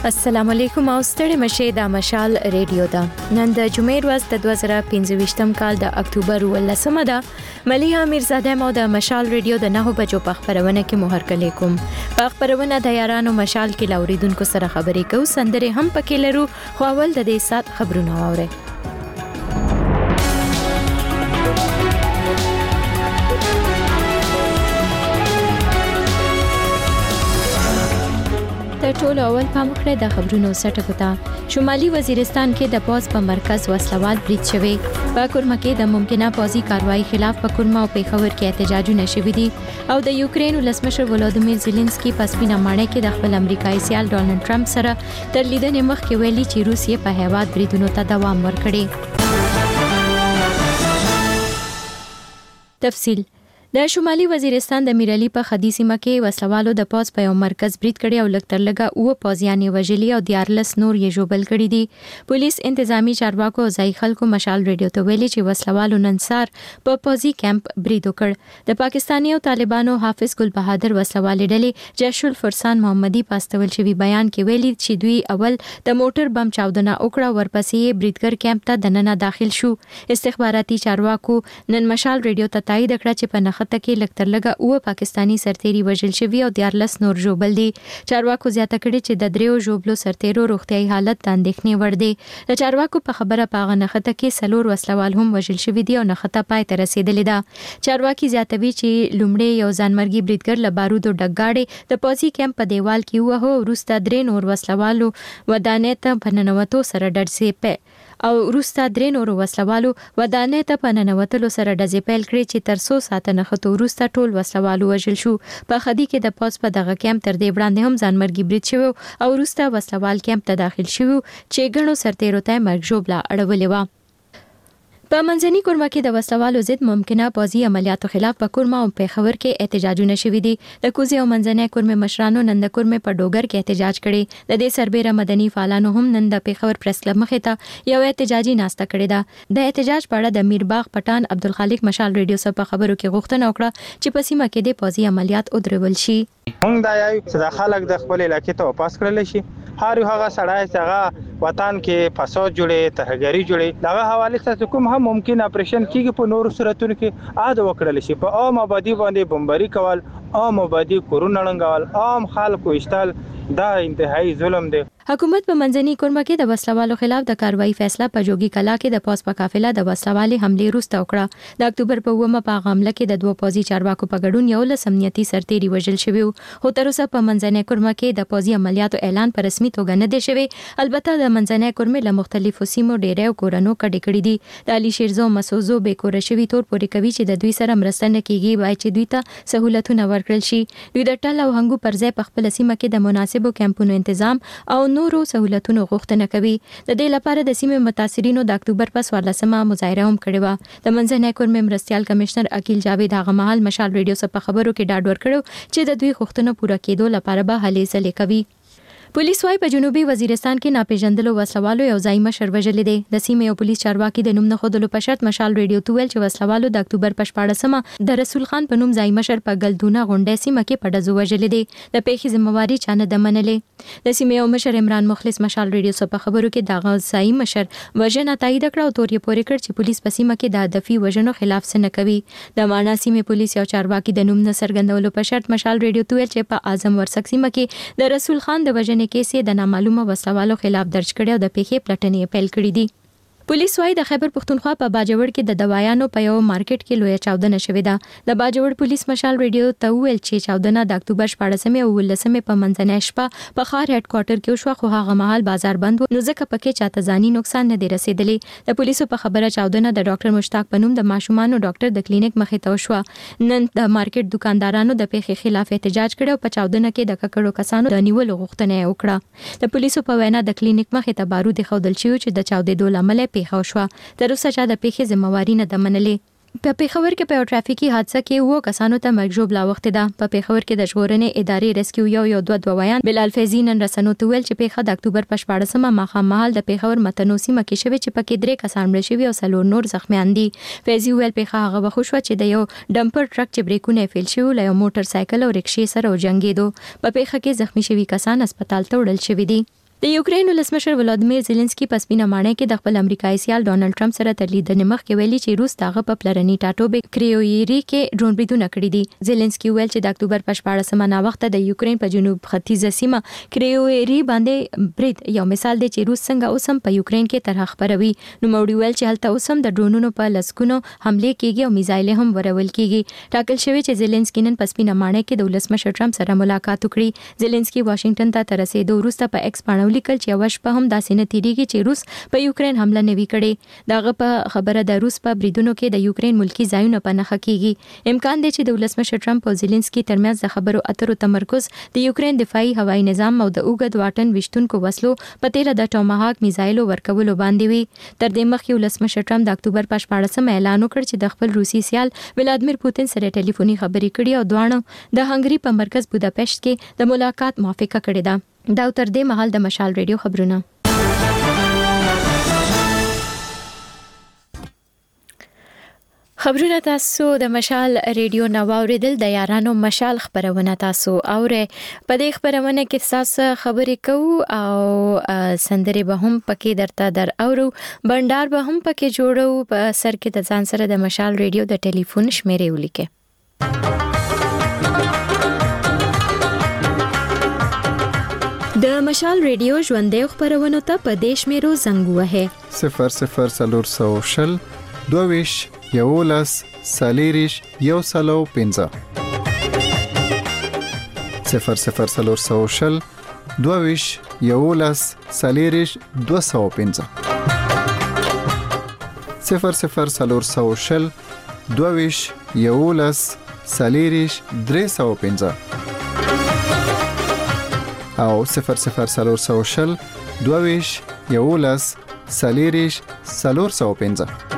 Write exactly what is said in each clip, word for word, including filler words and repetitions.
السلام علیکم او ستړي مشه د مشال ریډیو دا نن د جمعې ورځ د دوه زره پنځه کال د اکتوبر ولسمه ده مليحه میرزاده مو د مشال ریډیو د نه بجو په خبرونه کې مهر کړی کوم په خبرونه د یارانو مشال کې لاوریدونکو سره خبرې کوو سندره هم پکې لرو خو اول د دې سات خبرونه اورئ د ټولو اول پام کړی د خبرونو سټکو ته شمالي وزیرستان کې د پوز په مرکز وسلوال برید شوی په کورما کې د ممکنه پوزي کاروایی خلاف په کورما او پیښور کې احتجاجونه شوي دي او د یوکرين ولسمشر ولودیمیر زيلنسکي په سپینه ماڼۍ کې د خپل امریکایي سیال ډونالد ټرمپ سره تر لیدنې مخکې ویلي چې روسیې په هیواد بریدونو ته دوام ورکړي تفصیل د شمالي وزیرستان د میرعلی په خدي سیمه کې وسلوالو د پوز په یو مرکز برید کړی او لکتر لګه او پوزیان وژلي او دیارلس نور یې جوبل کړی دي پولیس انتظامی چارواکو ځای خلکو مشال ریډیو ته ویلي چې وسلوالو ننسار په پوزي کیمپ برید وکړ د پاکستاني او طالبانو حافظ ګل بهادر وسلوال ډلې جیش الفرسان محمدي پاستول شوی بیان کې ویلي چې دوی اول د موټر بم چاودنه وکړه ورپسې بریدګر کیمپ ته دننه داخل شو استخباراتي چارواکو نن مشال ریډیو ته تایید کړ چې په خطه کې لکتر لګه او پاکستانی سرتيري وژل شوی او دیارلس نور جوبل دي چارواکو زیاته کړي چې د دریو جوبلو سرتيرو روغتيایي حالت د اندېښنې وړ دي د چارواکو په خبره پاغه نه خطه کې سلور وسلوال هم وژل شوی دي او نه خطه پای ته رسیدلې ده چارواکي زیاتوي چې لومړی یو ځانمرګي بریدګر له بارودو ډګاړي د پوزي کیمپ په دیوال کې وه او روستا درې نور وسلوالو ودانې ته پننوتو سره ډډ سي په او روستا درې نور وسلوالو ودانې ته پننوتلو سره ډزې پیل کړې چې تر څو ساعته نه خطو روستا ټول وسلوالو وژل شو په خدي کې د پوز په دغه کیمپ تر دې وړاندې هم ځانمرګي برید شوی او روستا وسلوال کیمپ ته داخل شوی چې ګڼو سرتیرو ته مرګ ژوبله اړولې و په منځني کورما کې د وسلوالو ضد ممکنه پوزي عملیاتو خلاف په کورما او پیښور کې احتجاجونه شوي دي د کوزي او منځني کورمه مشرانو نن د کورمه په ډوګر کې احتجاج کړي د دې سربېره مدني فعالانو هم نن د پیښور پریس کلب مخې ته یو احتجاجي ناسته کړې ده د احتجاج په اړه د میرباغ پټان عبدالخالق مشال ریډیو سره په خبرو کې غوښتنه وکړه چې په سیمه کې د پوزي عملیات ودرول شي موږ دا یو چې خلک د خپل علاقې ته واپس کړل شي هر یو هغه سړی چې هغه وطن کې فساد جوړي ترهګری جوړي دغه حواله سره کوم هم ممکن اپریشن کیږي په نور صورتونو کې عاد وکړل شي په عام آبادی باندې بمباری کول عام آبادی کورونه لنګول عام خلکو اشتل دا انتهایی ظلم دی حکومت په منځني کورما کې د وسلوالو خلاف د کاروایی فیصله په جوګي کلا کې د پوز په قافله د وسلوالي حمله روسته وکړه د اکتوبر په اومه په حمله کې د دوه پوزي چارواکو په ګډون یو لس امنیتي سرتيري وژل شوی او تر اوسه په منځني کورما کې د پوزي عملیاتو اعلان په رسمي توګه نه دی شوی البته د منځني کورمه له مختلفو سیمو ډیره او کورونو کډې کړې دي د علي شیرزو مسوزو به کور شوی تور پورې کوي چې د دوی سره مرسته نه کیږي وای چې دوی ته سہولتونه ورکړل شي دوی د ټل او هنګو پر ځای په خپل سیمه کې د مناسبو کمپونو تنظیم او نورو سہولتونو غوښتنه کوي د دې لپاره د سیمې متاثرینو د اکتوبر په څوارلسمه مظاهره هم کړې و د منځني کورمه مرستيال کمشنر اکیل جاوید هغه مهال مشال ریډیو سره په خبرو کې ډاډ ورکړو چې د دوی غوښتنه پوره کېدو لپاره به هلې ځلې کوي پولیس وايي په جنوبي وزیرستان کې ناپېژندلو وسلوالو یو ځای مشر وژلې دي د سیمې یو پولیس چارواکي د نوم نه خودلو په شرط مشال ریډیو ته ویل چې وسلوالو د اکتوبر په شپاړسمه د رسول خان په نوم ځای مشر په ګلدونه غونډه سیمه کې په ډزو وژلې دي د پیښې ذمہواری چانه د منلې د سیمې یو مشر عمران مخلص مشال ریډیو سره په خبرو کې دغه ځای مشر وژنه تایید کړ او تورې پورې کړ چې پولیس په سیمه کې د هدفي وژنو خلاف څه نه کوي د مانا سیمې پولیس یو چارواکي د نوم نه څرګندولو په شرط مشال ریډیو ته ویل چې په اعظم ورسک سیمه کې د رسول خان د وژنې کیسې د معلومه وسلوالو خلاف درج کړي او د پیښې پلټنې پیل کړې دي پولیس وايي د خیبر پختونخوا په باجوړ کې د دوايانو په یو مارکیټ کې لوی چاودنه شوې ده د باجوړ پولیس مشال ریډیو ته ویل چې چاودنه د اکتوبر شپاړسمه او ولسمه په منځنۍ شپه په خار هډ کوارټر کې شو خو هغه مهال بازار بند و نو ځکه پکې چاته ځاني نقصان نه دی رسیدلی د پولیسو په خبره چاودنه د ډاکټر مشتاق پنوم د ماشومان ډاکټر د کلینیک مخې ته وشو نن د مارکیټ دکاندارانو د پیښې خلاف احتجاج کړي او په چاودنه کې د ککړو کسانو د نیولو غوښتنه وکړه د پولیسو په وینا د کلینیک مخې ته بارود خودل شوی چې د چاودېدو لامل پیښه شو تر اوسه چې د پیښې ذمہواری نه د منلې په پیښور کې په ټرافیکي حادثه کې وو کسانو ته مرګ ژوبله وخت ده په پیښور کې د ژغورنې ادارې ریسکیو یو یو دوه دویان بلال فیضی نن رسنو ته ویل چې پیښه د اکتوبر په شپاړسمه ماښام مهال د پیښور متنو سیمه کې شوې چې پکې درې کسان مړ شوي او څلور نور زخمیان دي فیضی ویل پیښه هغه وخت شوه چې د یو ډمپر ټرک چې بریکونه فیل شوی له یو موټر سایکل او رکشې سره وجنګېدو په پیښه کې زخمی شوي کسان هسپتال ته وړل شوي دي د یوکرين ولسمشر ولادیمیر زيلنسکي په سپینه ماڼۍ کې د خپل امریکایي سیال ډونالد ټرمپ سره تر لیدنې مخکې ویلي چې روس دغه په پلرني ټاټوبې کریویری کې ډرون بریدونه کړي دي. زيلنسکي ویل چې د اکتوبر په شپاړسمه نا وخت د یوکرين په جنوب ختیځه سیمه کریویری باندې برید یو مثال دی چې روس څنګه اوسم په یوکرين کې طرح خبروي. نو موړي ویل چې هلته اوسم د ډرونونو په لسکونو حمله کیږي او میزایل هم ورول کیږي. ټاکل شوی چې زيلنسکي نن په سپینه ماڼۍ کې د ولسمشر ټرمپ سره ملاقات وکړي. زيلنسکي واشنگټن ته تر رسیدو وروسته په ایکس باندې لیکل چې یو شپه هم داسې نه تیریږي چې روس په یوکرين حمله نه وی کړي. داغه په خبره د روس په بریدونو کې د یوکرين ملکی ځایونه په نخښه کیږي. امکان دی چې د ولسمشر ټرمپ او زيلنسکي ترمنځ د خبرو اترو تمرکز د یوکرين دفاعي هوایي نظام او د اوګد واټن وشتونکو وسلو په تیره د ټوماهاک میزایلو ورکولو باندې وي. تر دې مخکې ولسمشر ټرمپ د اکتوبر په شپاړسمه اعلان وکړ چې د خپل روسي سیال ولادیمیر پوتین سره ټلیفوني خبرې کړې او دواړو د هنګري په مرکز بوداپشت کې د ملاقات موافقه کړې ده. دا تر دې مهال د مشال ریډیو خبرونه. خبرونه تاسو د مشال ریډیو نو اوریدل د یارانو مشال خبرونه تاسو اوره. په دې خبرونه کې تاسو خبرې کوو او سندري به هم پکې درته در اورو. بندر به هم پکې جوړو. په سر کې د ځان سره د مشال ریډیو د ټلیفون شمیرې ولیکه. د مشال ریډیو ژوندې خبرونه ته په دیش میرو زنګ وه صفر صفر سلور سو شل دوویش یولس سالیریش یو سلو پنځه صفر صفر سلور سو شل دوویش یولس سالیریش دو سو پنځه صفر صفر سلور سو شل دوویش یولس سالیریش درې سو پنځه او صفر صفر سلور سو شل دوویش یولس سالیریش سلور سو پنځه.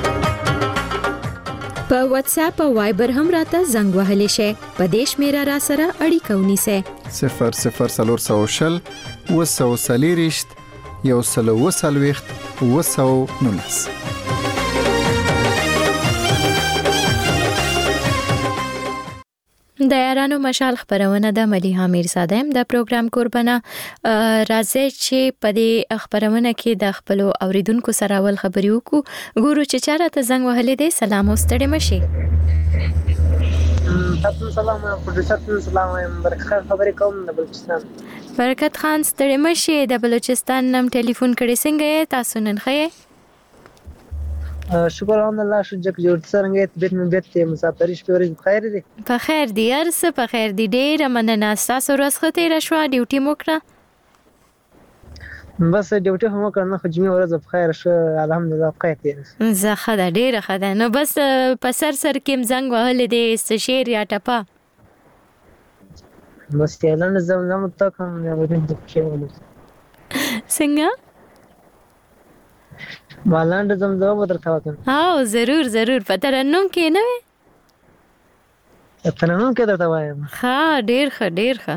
په واتس اپ او وایبر هم راته زنګ وهلی شي. په دیش میرا را سره اړیکه ونیسه. صفر صفر سلور سو شل وسو سالیریش یو سلو وسلويخت وسو نونس. د یارانو مشال خبرونه د مليحه میرزاده د پروګرام قربانه راځي چې په دې خبرونه کې د خپل اوریدونکو سره ول خبري وکړو. ګورو چې چاره ته زنګ وهلې دي. سلام واستړې مشي. تاسو سلام پروډوسر سلام برکت خبرې کوم د بلوچستان. برکت خان ستړې مشي. د بلوچستان نم ټلیفون کړي څنګه تاسو نن خې؟ شکر الحمدلله شجک جوړ څنګه بیت مې بیت مسافرې شپې ورځې بخیر دي. په خیر دي ارس په خیر دي. ډېر مننه. تاسو ورځ ته شو ډیوټي موکړه؟ بس ډیوټي هم وکړ نه خو جمعې ورځ بخیر شو الحمدلله بخیر دي. زه خدای ډېر خدای. نو بس په سر سر کې زنګ وهل دي ست شیر یا ټپا بس اعلان زم ته کوم نه ودی څنګه مالند زمزمه بدرته وکم. ها ضرور ضرور. په ترنم کې نه وي؟ ترنم کې درته وایم. ها ډیر ښه ډیر ښه.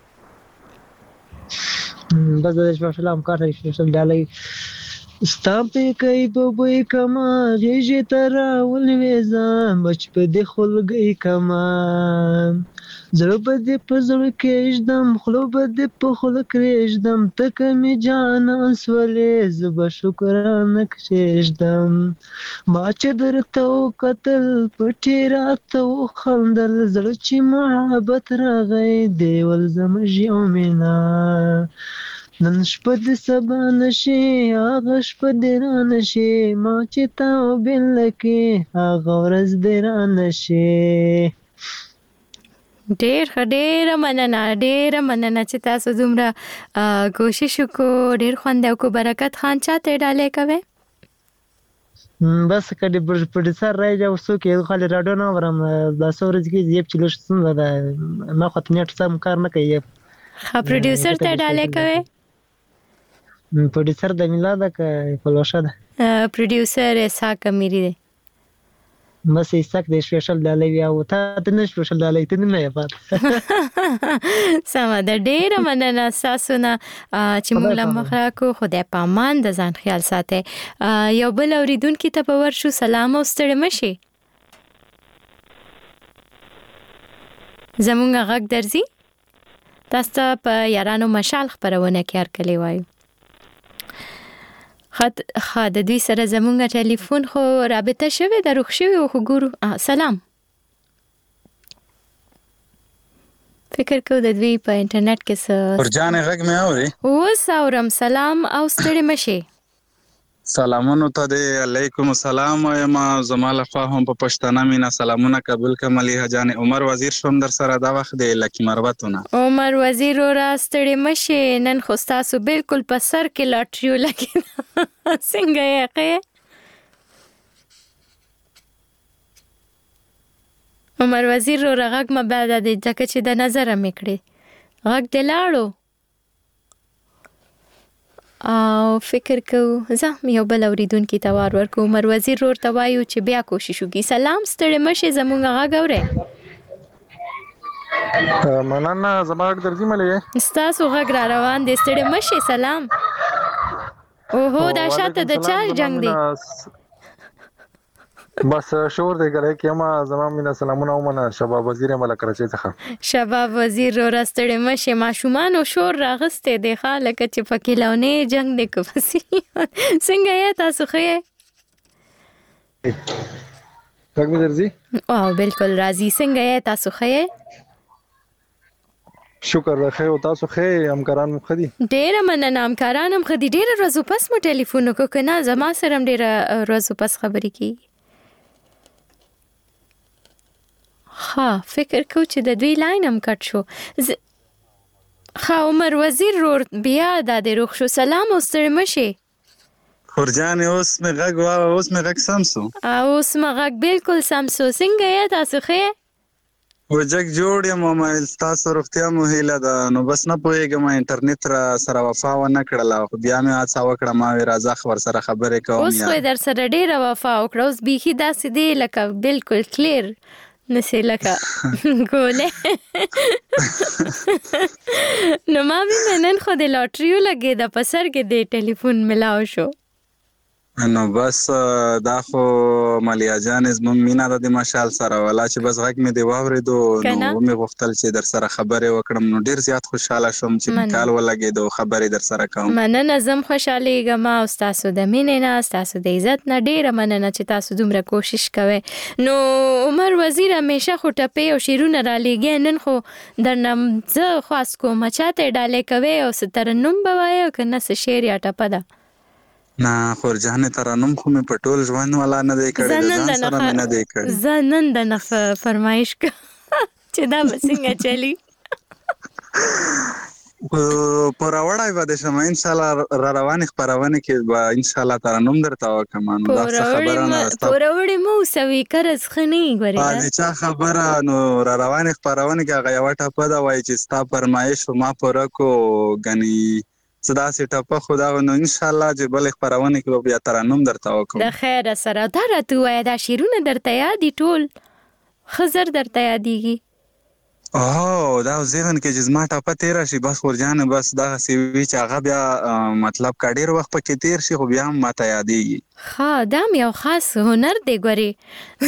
بس د شپه سلام کار هیڅ ډالۍ ستامپې کوي په بوی کما غېږې ته راولوېزه مچ په دې خولګۍ کما زړه به دې په زړه کېږدم خوله به دې په خوله کړېږدم ته که مې جانان سولې زه به شکرانه کښېږدم ما چې درته وکتل پټې راته وخندل زړه چې محبت راغی دیول زموږ یو مینه نن شپه دې سبا نشي هغه شپه دې را نشي ما چې تا وبېله کې هغه ورځ دې را نشي. ډېر ښه ډېره مننه ډېره مننه چې تاسو دومره کوشش وکړو. ډېر خوند وکړو. برکت خان چاته ډالۍ کوي؟ بس کډي پروډوسر راځي او څوک یې خالي راډیو نه ورم دا څورځ کې یې چې لږ څنګه دا ما خو ته نیټ سم کار نه کوي. ها پروډوسر ته ډالۍ کوي؟ پروډوسر د میلاد کا فلوشه ده. پروډوسر اسحاق امیری دی. بس اسحاق د سپیشل ډالۍ او ته د نه سپیشل ډالۍ ته نه یې پات. سم ده. ډېر مننه تاسو نه چې موږ لمخه کو. خدای پامان د ځان خیال ساتي. یو بل اوریدونکو ته په ورشو سلام او ستړي مشي. زمونږ غږ درځي؟ تاسو ته په یارانو مشال خبرونه کې هرکلی وایو. خد خد د دوی سره زمونږ ټلیفون خو رابطه شوه د روښ شوی خو ګورو. سلام. فکر کو د دوی په انټرنیټ کې څه ورجانې غږ مې اوري. اوس اورم. سلام او ستړي مشي. سلامونو ته دی. علیکم السلام وایم. زما لخوا هم په پښتانه مینا سلامونه قبول کړم. علیه جان عمر وزیر شوم در سره دا وخت دی لکه مروتونه. عمر وزیر را ستړي مشي. نن خو تاسو بالکل په سر کې لاټریو لګی. څنګه یې؟ عمر وزیر رو غږ ما بعد د ځکه چې د نظر مې کړې غږ د لاړو او فکر کو زه یو بل اوریدونکو ته وار ورکو. عمر وزیر رو ته وایو چې بیا کوشش وکړي. سلام ستړي مشي زمونږ غږ اورئ. مننه زما غږ درځي ملې ستاسو غږ را روان دی. ستړي مشي. سلام. اوهو دا شاته د چا جنگ دی؟ بس شور دی ګره کېما زما مینا سلامونه ومنه. شباب وزیر مله کراچۍ څخه. شباب وزیر رو راستړی مشه. ماشومان او شور راغسته دی خاله چې پکې لونه جنگ دی کوفسي. څنګه یې تاسو خې؟ څنګه مې درځي؟ او بالکل راضي. څنګه یې تاسو خې؟ شکر راخه او تاسو خې همکاران مو خدي. ډېر مننه. همکاران هم خدي. ډېر ورځې پس مو ټلیفون وکړ کنه. زما سره هم ډېر ورځې پس خبرې کی. ها فکر کو چې د دوی لاین هم کټ شو. ز... ها عمر وزیر رو بیا د دې روښ شو. سلام او ستړي مشي. خورجان اوس مې غږ وا اوس مې غږ سم سو. اوس مې غږ بالکل سم سو. څنګه یې تاسو خې؟ وجک جوړ یم موبایل تاسو روغتیا مو هیله ده. نو بس نه پوهېږم انټرنیټ را سره وفا ونه کړله خو بیا مې هڅه وکړه ما وی راځه خبر سره خبرې کوم. اوس خو در سره ډېره وفا وکړه. اوس بیخي داسې دی لکه بالکل کلیر نسی لکه ګوله. نو ما وی نن خو د لاټریو لګې د پسر کې د ټلیفون ملاو شو. نو بس دا خو مالیا جان زمون مینا د مشال سره ولا چې بس غږ مې دی واورېدو نو مې غوښتل چې در سره خبرې وکړم. نو ډیر زیات خوشاله شوم چې کال ولګېدو خبرې در سره کوم. مننه. زم خوشالېږم او تاسو د مینې نه تاسو د عزت نه ډیره مننه چې تاسو دومره کوشش کوئ. نو عمر وزیر همیشه خو ټپې او شیرونه را لېږي. نن خو درنه زه خواست کوم چاته ډالې کوئ او څه ترنم به وایې او که نه څه شعر یا ټپه ده؟ نه خورجانې ترنم خو مې په ټول ژوند والا نه دی کړی. د ځان سره مې نه دی کړی. زه نن د نه فرمایش کوم چې دا به څنګه چلی. په راوړای به د شمه انشاءالله را روانې خپرونې کې به انشاءالله ترنم درته وکړم. نو دا څه خبره نه ده. په راوړې مو سوي کرز ښه نه یې ګورې د چا خبره. نو را روانې خپرونې کې هغه یوه ټپه ده وایي چې ستا فرمایش ما پوره کړو ګنې څه داسې ټپه خو دا نو انشاءالله چې بلې خپرونې کې به بیا ترنم درته وکړم. د خیره سره دا راته ووایه دا شعرونه درته یاد دي ټول ښه زر درته یادېږي؟ او دا ذهن کې چې زما ټپه تېره شي بس خورجانې بس دغسې وي چې هغه بیا مطلب که ډېر وخت پکې تېر شي خو بیا هم ماته یادېږي. ښه دا هم یو خاص هنر دی ګورې.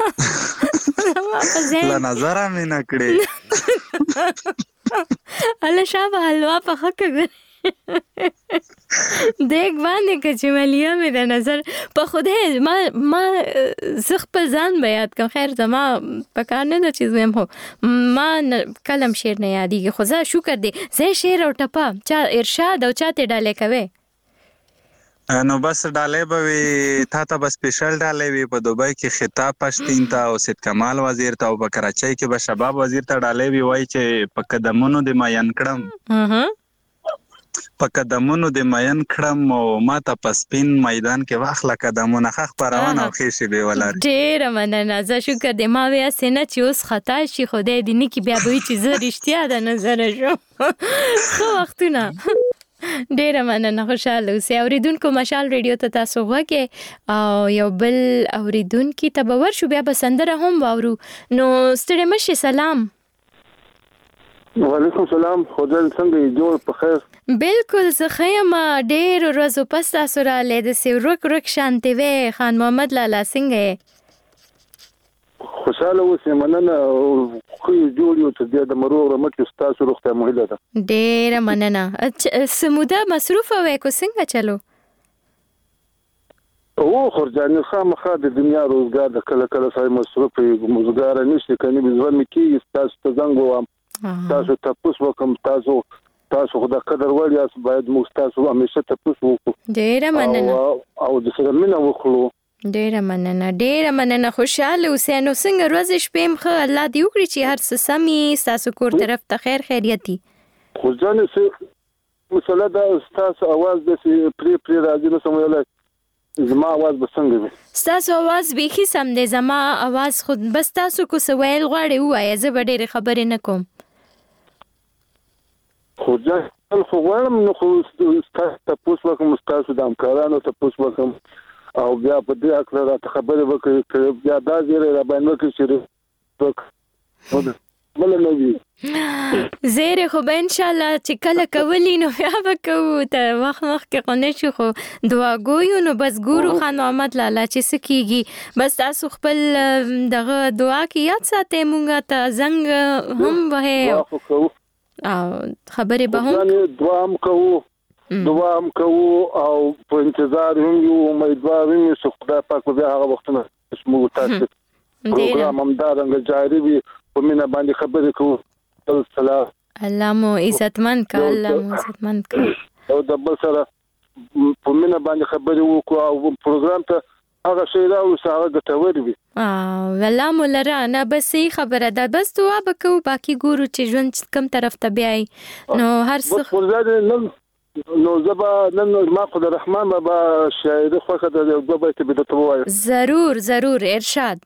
له نظره مې نه کړې. هله شابه حلوا پخه که ګورې دیک باندې که چې ملیه مې د نظر په خدای ما ما زه خپل ځان به یاد کړم. خیر زما په کار نه ده چې زویم خو ما کلم شعر نه یادېږي خو زه شکر دی زه شعر او ټپه چا ارشاد او چا ته ډالۍ کوې؟ نو بس ډالۍ به وي تا ته به سپیشل ډالۍ وي. په دوبۍ کې خطاب پښتین ته او سید کمال وزیر ته او په کراچۍ کې به شباب وزیر ته ډالۍ وي. وایي چې په قدمونو دې مین کړم په قدمونو دې مین کړم او ما ته په سپین میدان کې واخله قدمونه ښه خپرونه او ښې شېبې ولري. ډېره مننه. زه شکر دی ما وی هسې نه چې اوس خطا شي خدای دې نه کړي بیا به وي چې زه رښتیا د نظره شم. ښه وختونه. ډېره مننه. خوشحاله اوسئ. اورېدونکو مشال ریډیو ته تاسو غوږ او یو بل اورېدونکي ته به ورشو بیا به سندره هم واورو. نو ستړي مشئ. سلام. وعلیکم سلام. خدای څنګه یې جوړ په خیر؟ بالکل زه ښه یم. ډېرو ورځو پس تاسو راغلی داسې ورک ورک شانتې وې. خان محمد لالا څنګه یې؟ خوشاله اوسئ مننه خو جوړ یو ته د مروغ رمټ تاسو روغتیا مهله ده ډېره مننه سموده مصروف وای کو څنګه چلو او خرجاني خامخا د دنیا روزګار د کله کله سره مصروف مزګار نشي کني بزور مکی تاسو ته زنګ وام تاسو تاسو وکم تاسو تاسو خدای قدر وړیا باید موږ تاسو همیشه تاسو وکړو ډېره مننه او د سره مینه وکړو ډېره مننه ډېره مننه خوشاله اوسئ نو څنګه ورځ شپې مخه الله دې وکړي چې هر څه سمي تاسو کور طرف ته خیر خیریتي خرجاني سه مسله دا تاسو आवाज د پری پری راځي نو سموله زما आवाज به څنګه وي تاسو आवाज به هیڅ سم دی زما आवाज خود بس تاسو کو سوال غواړي وای زه به ډېر خبرې نه کوم خو ځل خو غواړم نو خو تاسو وکم تاسو د امکاناتو تاسو وکم او بیا په دې اکثر راته خبرې وکړي بیا دا زیره را باندې وکړي چې بل نه وي زیره خو به ان شاء الله چې کله کولی نو بیا به کوو ته وخت وخت کې قونه شو خو دعا ګویو نو بس ګورو خان محمد لالا چې سکیږي بس تاسو خپل دغه دعا کې یاد ساتئ مونږه ته زنګ هم وه او خبرې به هم دعا هم کوو دعا هم کوو او په انتظار هم یو امیدوار هم یو خدای پاک به هغه وختونه موږ تاسو پروګرام هم دا رنګ جاری وي په مینا باندې خبرې کوو سلام الله مو عزتمن کا الله مو عزتمن کا او د بل سره په مینا باندې خبرې وکړو او پروګرام ته هغه شی راو سره ګټور وي اه والله مولا نه بس خبره ده بس دعا وکړو باقي ګورو چې ژوند کم طرف ته بیاي نو هر څه نو زبا نن ما خدای رحمان بابا شاعر خو خدای د دوه بیت به ته وایي ضرور ضرور ارشاد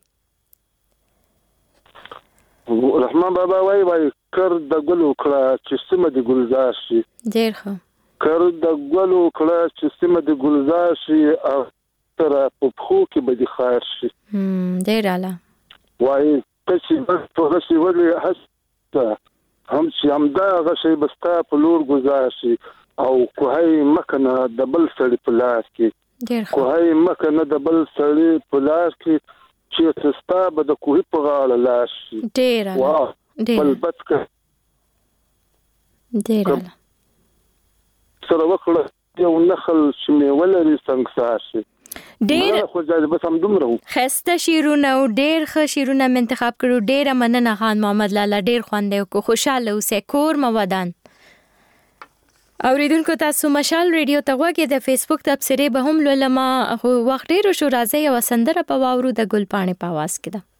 رحمان بابا وای وای کر د ګلو کړه چې سم د ګلزار شي ډیر ښه کر د ګلو کړه چې سم د ګلزار شي او تر په خو کې به د خیر شي هم ډیر اعلی وای چې بس په شي ولې هڅه هم چې هم دا غشي بستا په لور گزار شي او کوهي مکنه د بل سړي په لاس کې ډیر ښه کوهي مکنه د بل سړي په لاس کې چې تستا به د کوهي په غاړه لاس شي ډیر اعلی ډیر بل بچ ډیر اعلی سره وکړه یو نخل چې میولري څنګه شي ډیر خو ځای بس هم دومره خسته شیرونه او ډیر ښه شیرونه منتخب کړو ډیر مننه خان محمد لالا ډیر خوندې کو خوشاله اوسه کور مودان اوریدونکو تاسو مشال ریډیو ته غوږی د فیسبوک تبصره به هم لولما خو وخت ډیر شو راځي او سندره په واورو د ګل پاڼې په आवाज کې ده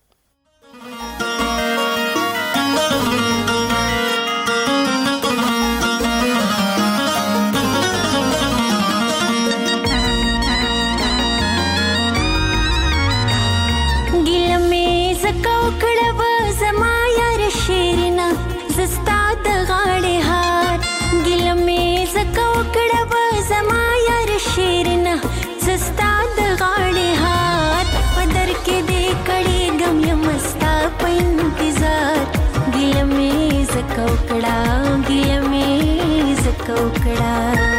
कोकड़ा गिल में ज कोकड़ा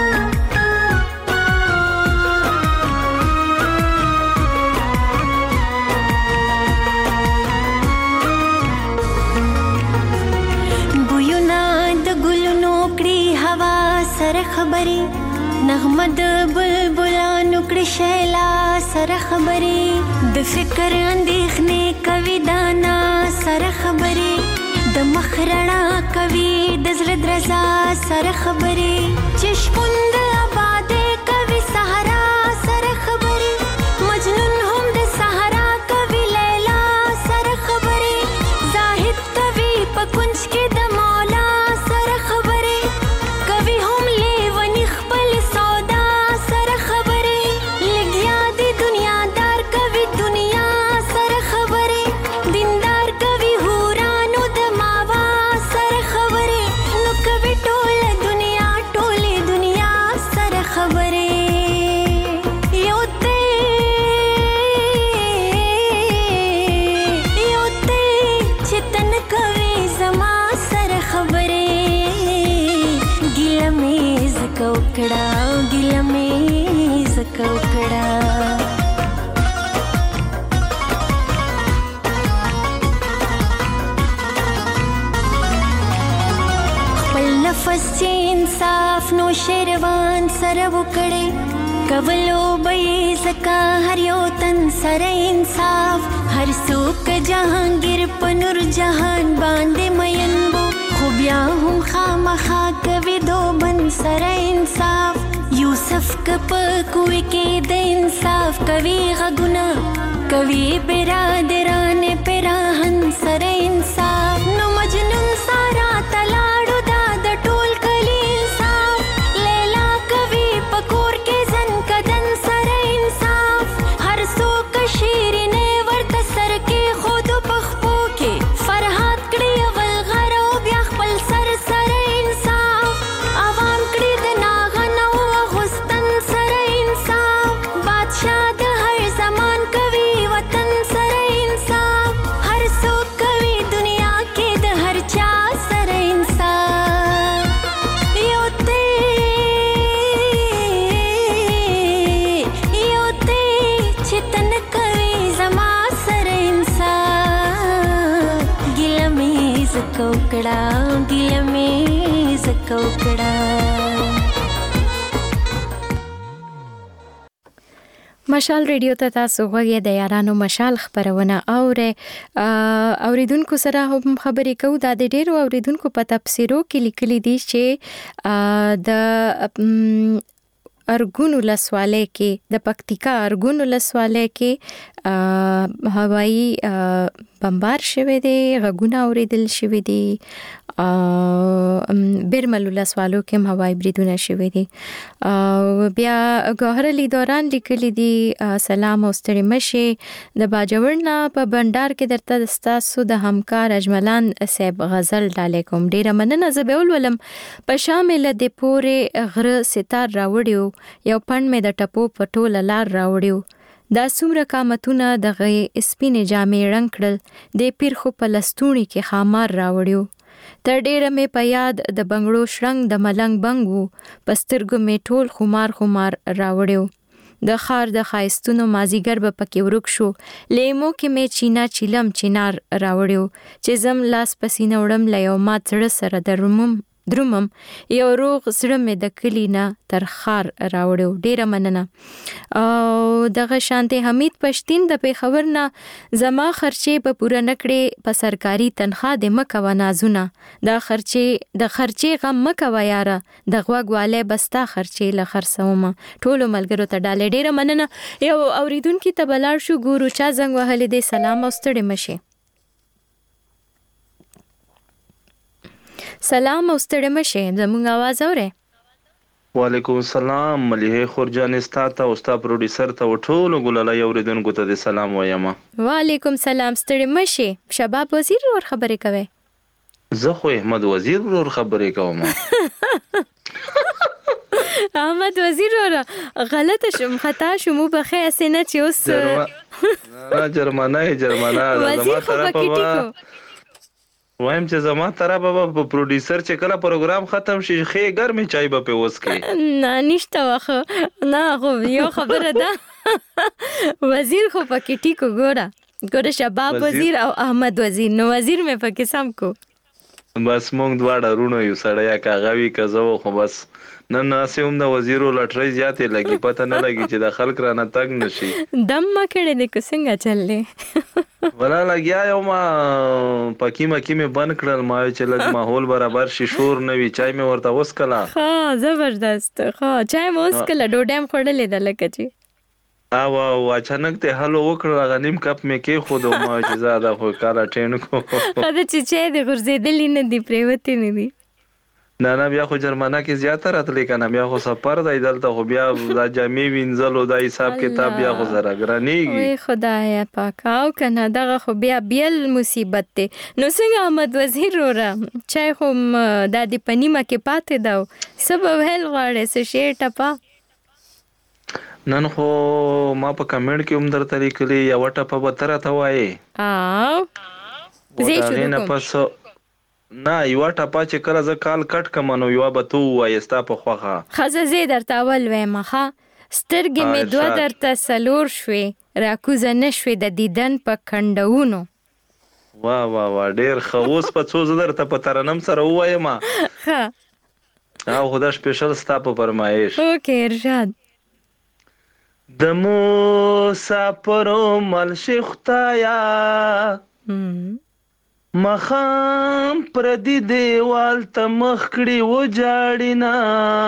बुयुना द गुल नोकड़ी हवा सर खबरी नगमद बुलबुला नुकड़ी शैला सर खबरी द फिक्र अंदेखने कवि दाना सर खबरी د مخرنا کوي د زړه درزا سره خبرې چشپوند آباد کوي صحرا سره خبرې مجنون هم د صحرا کوي لیلا سره خبرې زاهد کوي په کنج کې د مولا سره خبرې کوي هم لیونی خپل سودا سره خبرې لګیا دی دنیا دار کوي دنیا سره خبرې دیندار کوي هورانو د कोकड़ा गिल में ज कोकड़ा بس چې انصاف نو شیروان سره وکړي کولو به زکا هر یو تن سره انصاف هر څوک جهانگیر په نور جهان باندې مین بو خو بیا هم خامخا کوي دو بن سره انصاف یوسف کپ کوی کې د انصاف کوي غګنا کوي برادران پراهن سره انصاف نو مجنون سارا تلاړو دا د ټول کلی انصاف لیلا کوي پکور کې زن کدن سره انصاف هر څوک شیرینه ورته سر کې خود پخپو کې فرحات کړي اول غرو بیا خپل سر سره انصاف عوام کړي د ناغنو غستن سره انصاف بادشاہ د هر زمان کوي وطن سره انصاف هر څوک کوي دنیا کې د هر چا سره انصاف یو ته یو ته چتن کوي زما سره انصاف ګیله مې زکو کړه ګیله مې زکو کړه مشال ریډیو ته تاسو غوږی د یارانو مشال خبرونه اوره اوریدونکو سره هم خبرې کوو د ډیرو اوریدونکو په تفسیرو کې لیکلي دي چې د ارګون ولسوالۍ کې د پکتیکا ارګون ولسوالۍ کې هوایی بمبار شوه دي غږونه اوریدل شوه دي برمل ولسوالو کې هم هوایی بریدونه شوه دي بیا ګوهر علی دوران لیکلي دي سلام او ستړي مشه د باجوړنا په بندر کې درته ستاسو د همکار اجملان صاحب غزل ډالې کوم ډیره مننه زبول ولم په شامل د پوره غره ستار راوړیو یو پند مې د ټپو پټول لار راوړیو دا څومره قامتونه د غې سپینې جامې رنگ کړل د پیر خو په لستونی کې خامار راوړیو تر ډیره مې په یاد د بنگړو شرنګ د ملنګ بنګو پسترګو مې ټول خمار خمار راوړیو د خار د خایستونو مازیګر به پکې ورک شو لیمو کې مې چینا چیلم چینار راوړیو چې زم لاس پسینه وړم لیو ما تړ سره درمم درومم یو روغ سره مې د کلینا تر خار راوړیو ډیره مننه او دغه شانته حمید پښتین د پیښور نه زما خرچه په پوره نکړې په سرکاري تنخواه د مکو نازونه دا خرچه د خرچه غم مکو یاره د غوګواله بستا خرچه ل خرڅوم ټولو ملګرو ته ډاله ډیره مننه یو اوریدونکو ته بلار شو ګورو چا زنګ وهلې د سلام او ستړي مشه سلام او ستړي مشه زموږ आवाज اوره وعلیکم السلام مليحه خورجان استاته او ستا پروډوسر ته ټولو ګلالای اوریدونکو ته د سلام وایم وعلیکم سلام ستړي مشه شباب وزیر ور خبرې کوي زه خو احمد وزیر ور خبرې کوم احمد وزیر ور غلط شم خطا شوم بخې اسنه چې اوس نه جرمانه جرمانه وزیر خو پکې وایم چې زما طرف په پروډوسر چې کله پروګرام ختم شي خې ګرمي چای به په وس کې نه نشته واخه نه خو یو خبره ده وزیر خو پکې ټیکو ګوره ګوره شباب وزیر او احمد وزیر نو وزیر مې پکې سم کو بس مونږ دواړه رونو یو سړیا کاغوي کزو خو بس نن ناسه هم د وزیرو لټري زیاتې لګي پته نه لګي چې د خلک رانه تګ نشي دم ما کړه د کو څنګه چللې ولا لګیا یو ما پکی مکی مې بند کړل ما چې لږ ماحول برابر شي شور نه وي چای مې ورته وس کلا ها زبردست ها چای مې وس کلا ډوډم خورلې د لکه چې او او اچانک ته هلو وکړه غنیم کپ مې کې خود ما چې زاده خو کاله ټین کو خدای چې چې د غرزیدلې نه دی پریوتی نه دی نه نه بیا خو جرمانه کې زیاته راتلې کنه بیا خو سفر دی دلته خو بیا د جامې وینځلو د حساب کتاب بیا خو زره ګرانیږي وای خدای پاک او کنه دغه خو بیا بیل مصیبت ته نو څنګه احمد وزیر را چای خو د دې پنیمه کې پاتې دا سبب هل غواړي څه شی ټپا نن خو ما په کمنټ کې هم درته لیکلي یو ټپه به تر ته وایي او زه شو نه پس نه یو ټپه چې کله ز کال کټ کمنو یو به تو وایي ستا په خوخه خزه زه درته اول وایم ښا سترګې مې دوه درته سلور شوې راکوزه نشوې د دیدن په کندهونو وا وا وا ډیر خووس په څو زدر ته په ترنم سره وایم ها او خدا سپیشل ستا په فرمایش. اوکې ارشاد. د مسافرو مل شیخ خدایا مخام پردي دیوال ته مخ کړي و جاړینا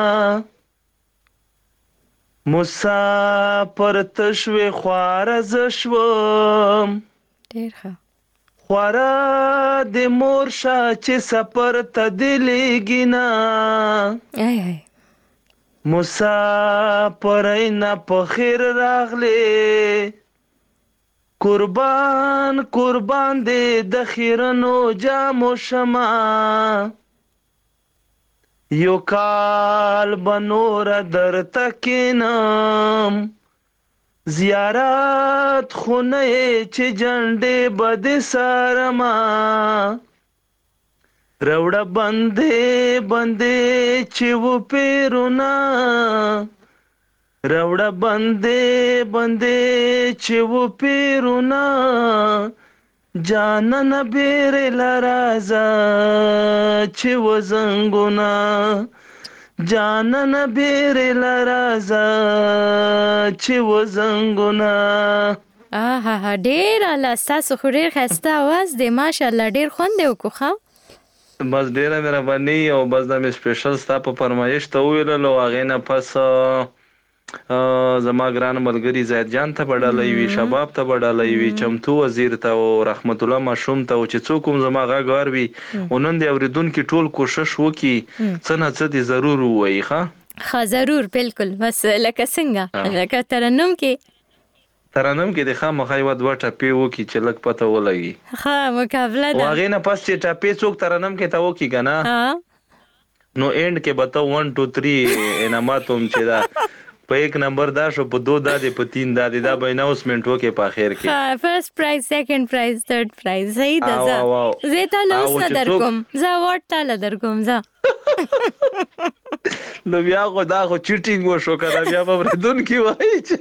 مسافر تشوي خوار زشوم ډیر ښه خوارا د مور شا چې سفر ته دلېږینا ای ای مسافرینا په خیر راغله قربان قربان دې د خیرنو جامو شمع یو کال بنور در تکینم زیارت خونه چې جنډې بد سارما روړه بندې بندې چې و پیرونا روړه بندې بندې چې و پیرونا جانن بیر لرازا چې و زنګونا جانن بیر لرازا چې و زنګونا. آها ډیر الله ستاسو خو ډیر ښایسته اواز دی ماشاءالله ډیر خوند دی وکړه. بس ډیره مهرباني او بس دا مې سپیشل ستا په فرمایش ته وویللو هغې نه پس زما ګران ملګري زید جان ته به ډالۍ وي شباب ته به ډالۍ وي چمتو وزیر ته او رحمت الله ماشوم ته او چې څوک هم زما غږ واوري او نن د اورېدونکي ټول کوشش وکړي څه نه څه دې ضرور ووایي. ښه ښه ضرور بالکل بس لکه څنګه لکه ترنم کې ترنم کې د خامخا یوه دوه ټپې وکړي چې لږ پته ولګي. ښه مقابله ده. او هغې نه پس چې ټپې څوک ترنم کې ته وکړي که نه نو اینډ کې به ته ون ټو تھری انعامات هم چې دا په ایک نمبر دا شو په دو دا دی په تین دا دی دا به اناؤسمنټ وکړې په اخر کې. ها فرست پرایز سیکنډ پرایز تھرد پرایز صحیح ده. زه زه تاله اوس نه درکوم زه واټ تاله درکوم زه نو بیا خو دا خو چیټینګ وشو که نه بیا به اورېدونکي وایي چې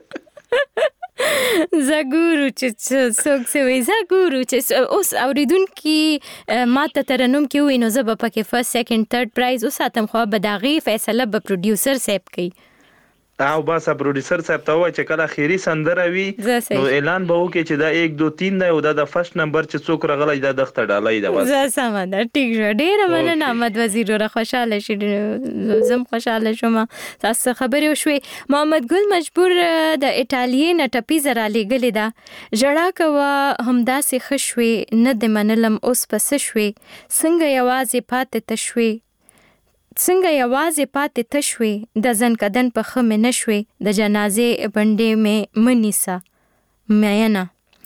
زه ګورو چې څوک څه وایي زه ګورو چې اوس اورېدونکي ما ته ترنم کې ووایي نو زه به پکې فرست سیکنډ تھرد پرایز وساتم خو به د هغې فیصله به پروډیوسر صاحب کوي. او بس پروډیوسر صاحب ته وایي چې کله خیري سندره وي نو اعلان به وکړي چې دا یک دو تین دی او دا د فرست نمبر چې څوک راغلی دا دغه ته ډالۍ ده. بس زه سمه ده ټیک شو ډېره مننه احمد وزیر وروره خوشحاله شي زه هم خوشحاله شوم تاسو خبرې وشوې. محمد ګل مجبور د ایټالیې نه ټپیزه رالیږلې ده ژړا کوه همداسې ښه شوې نه دې منلم اوس به څه شوې څنګه یوازې پاتې ته شوې څنګه یوازې پاتې ته شوې د زنکدن په ښه مې نه شوې د جنازې بنډې مې مه نیسه مینه.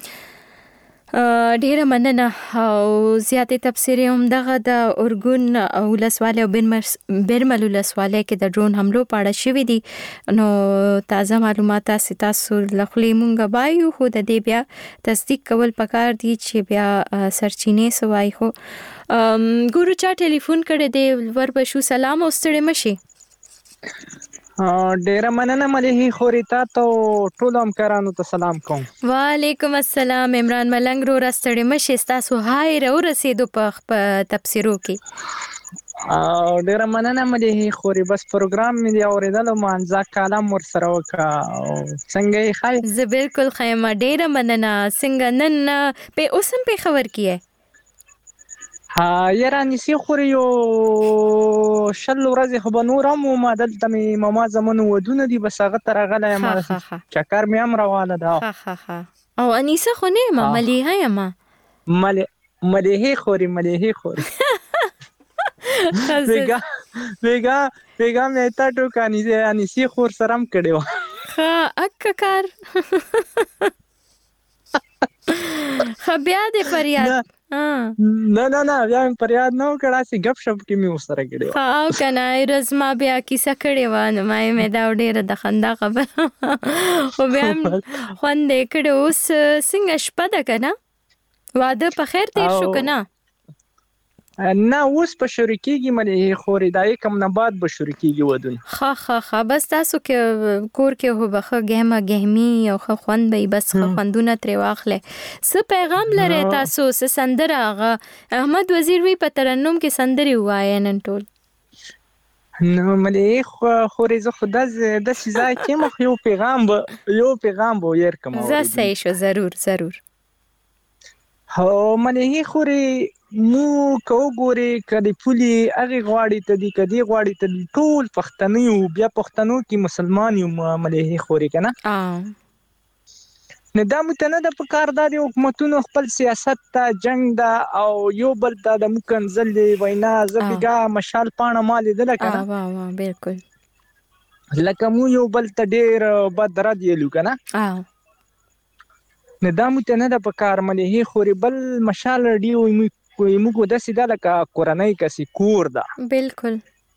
ډیره مننه او زیاتې تبصرې هم دغه د ارګون ولسوالۍ او بیرمل ولسوالۍ کې د ډرون حملو په اړه شوي دي نو تازه معلومات تاسې تاسو له خولې مونږ وایو خو د دې بیا تصدیق کول پکار دي چې بیا سرچینې څه وایي. خو ګورو چا ټلیفون کړی دی وربشو سلام او ستړی مه شي. ډیره مننه ملهي خوري تا ته ټولو همکارانو ته سلام کوم. وعلیکم السلام عمران ملنګ وروره ستړی مه شي ستاسو های راورسېدو په تبصرو کې. ډیره مننه ملهي خوري بس پروګرام مې دی اورېدلو مانځه کالم ورسره وکړه څنګه یې ښه زه بالکل ښه یم ډیره مننه څنګه نن په اوس هم پېښور کې یې ها یاره نیسي خوري یو شل ورځې خو به نور هم وم دلته مې ماما زمون ودونه دي بس هغه ته راغلی یم چکر مې هم روانه ده. او انیسه خو نه یم ملیحه یم ملیحې خوري ملیحې خوري بیګا بیګا بیګا مې تا ټوکه انیسي خور سره هم کړې وه. ښه اکه کار ښه بیا دې فریاد نه نه نه بیا مې فریاد نه وکړه هسې ګپ شپ کې مې ورسره کړې وه. ښه او که نه ورځ ما بیا کیسه کړې وه نو ما یې مې دا ډېره د خندا خبره خو بیا هم خوند یې کړی. اوس څنګه شپه ده که نه واده په خیر تېر شو که نه؟ نه اوس به شروع کېږي ملهي خورې دا یکم نه بعد به شروع کېږي ودونه. ښه ښه ښه بس تاسو کې کور کې خو به ښه ګهمه ګهمي او ښه خوند به وي بس ښه خوندونه ترې واخلئ. څه پیغام لرئ تاسو څه سندره هغه احمد وزیر وی په ترنم کې سندرې ووایئ نن ټول نو ملي خوري زه خو د سزا کې مخ یو پیغام به یو پیغام به ير کوم زه صحیح شو ضرور ضرور هو ملي خوري مو کو ګوري کدي پولي هغه غواړي ته دي کدي غواړي ته ټول پښتني او بیا پښتنو کې مسلمان یو ملي خوري کنه اه نه دا متنه د پکار د حکومتونو خپل سیاست ته جنگ دا او یو بل ته د مکنزل وینا زبیګه مشال پانه مال دل کنه اه واه بالکل لکه مو یو بل ته ډیر بدر دی لو کنه اه نه دا متنه د پکار ملي خوري بل مشال دی وي موږ د سیده لکه قرانای کسي کور دا بالکل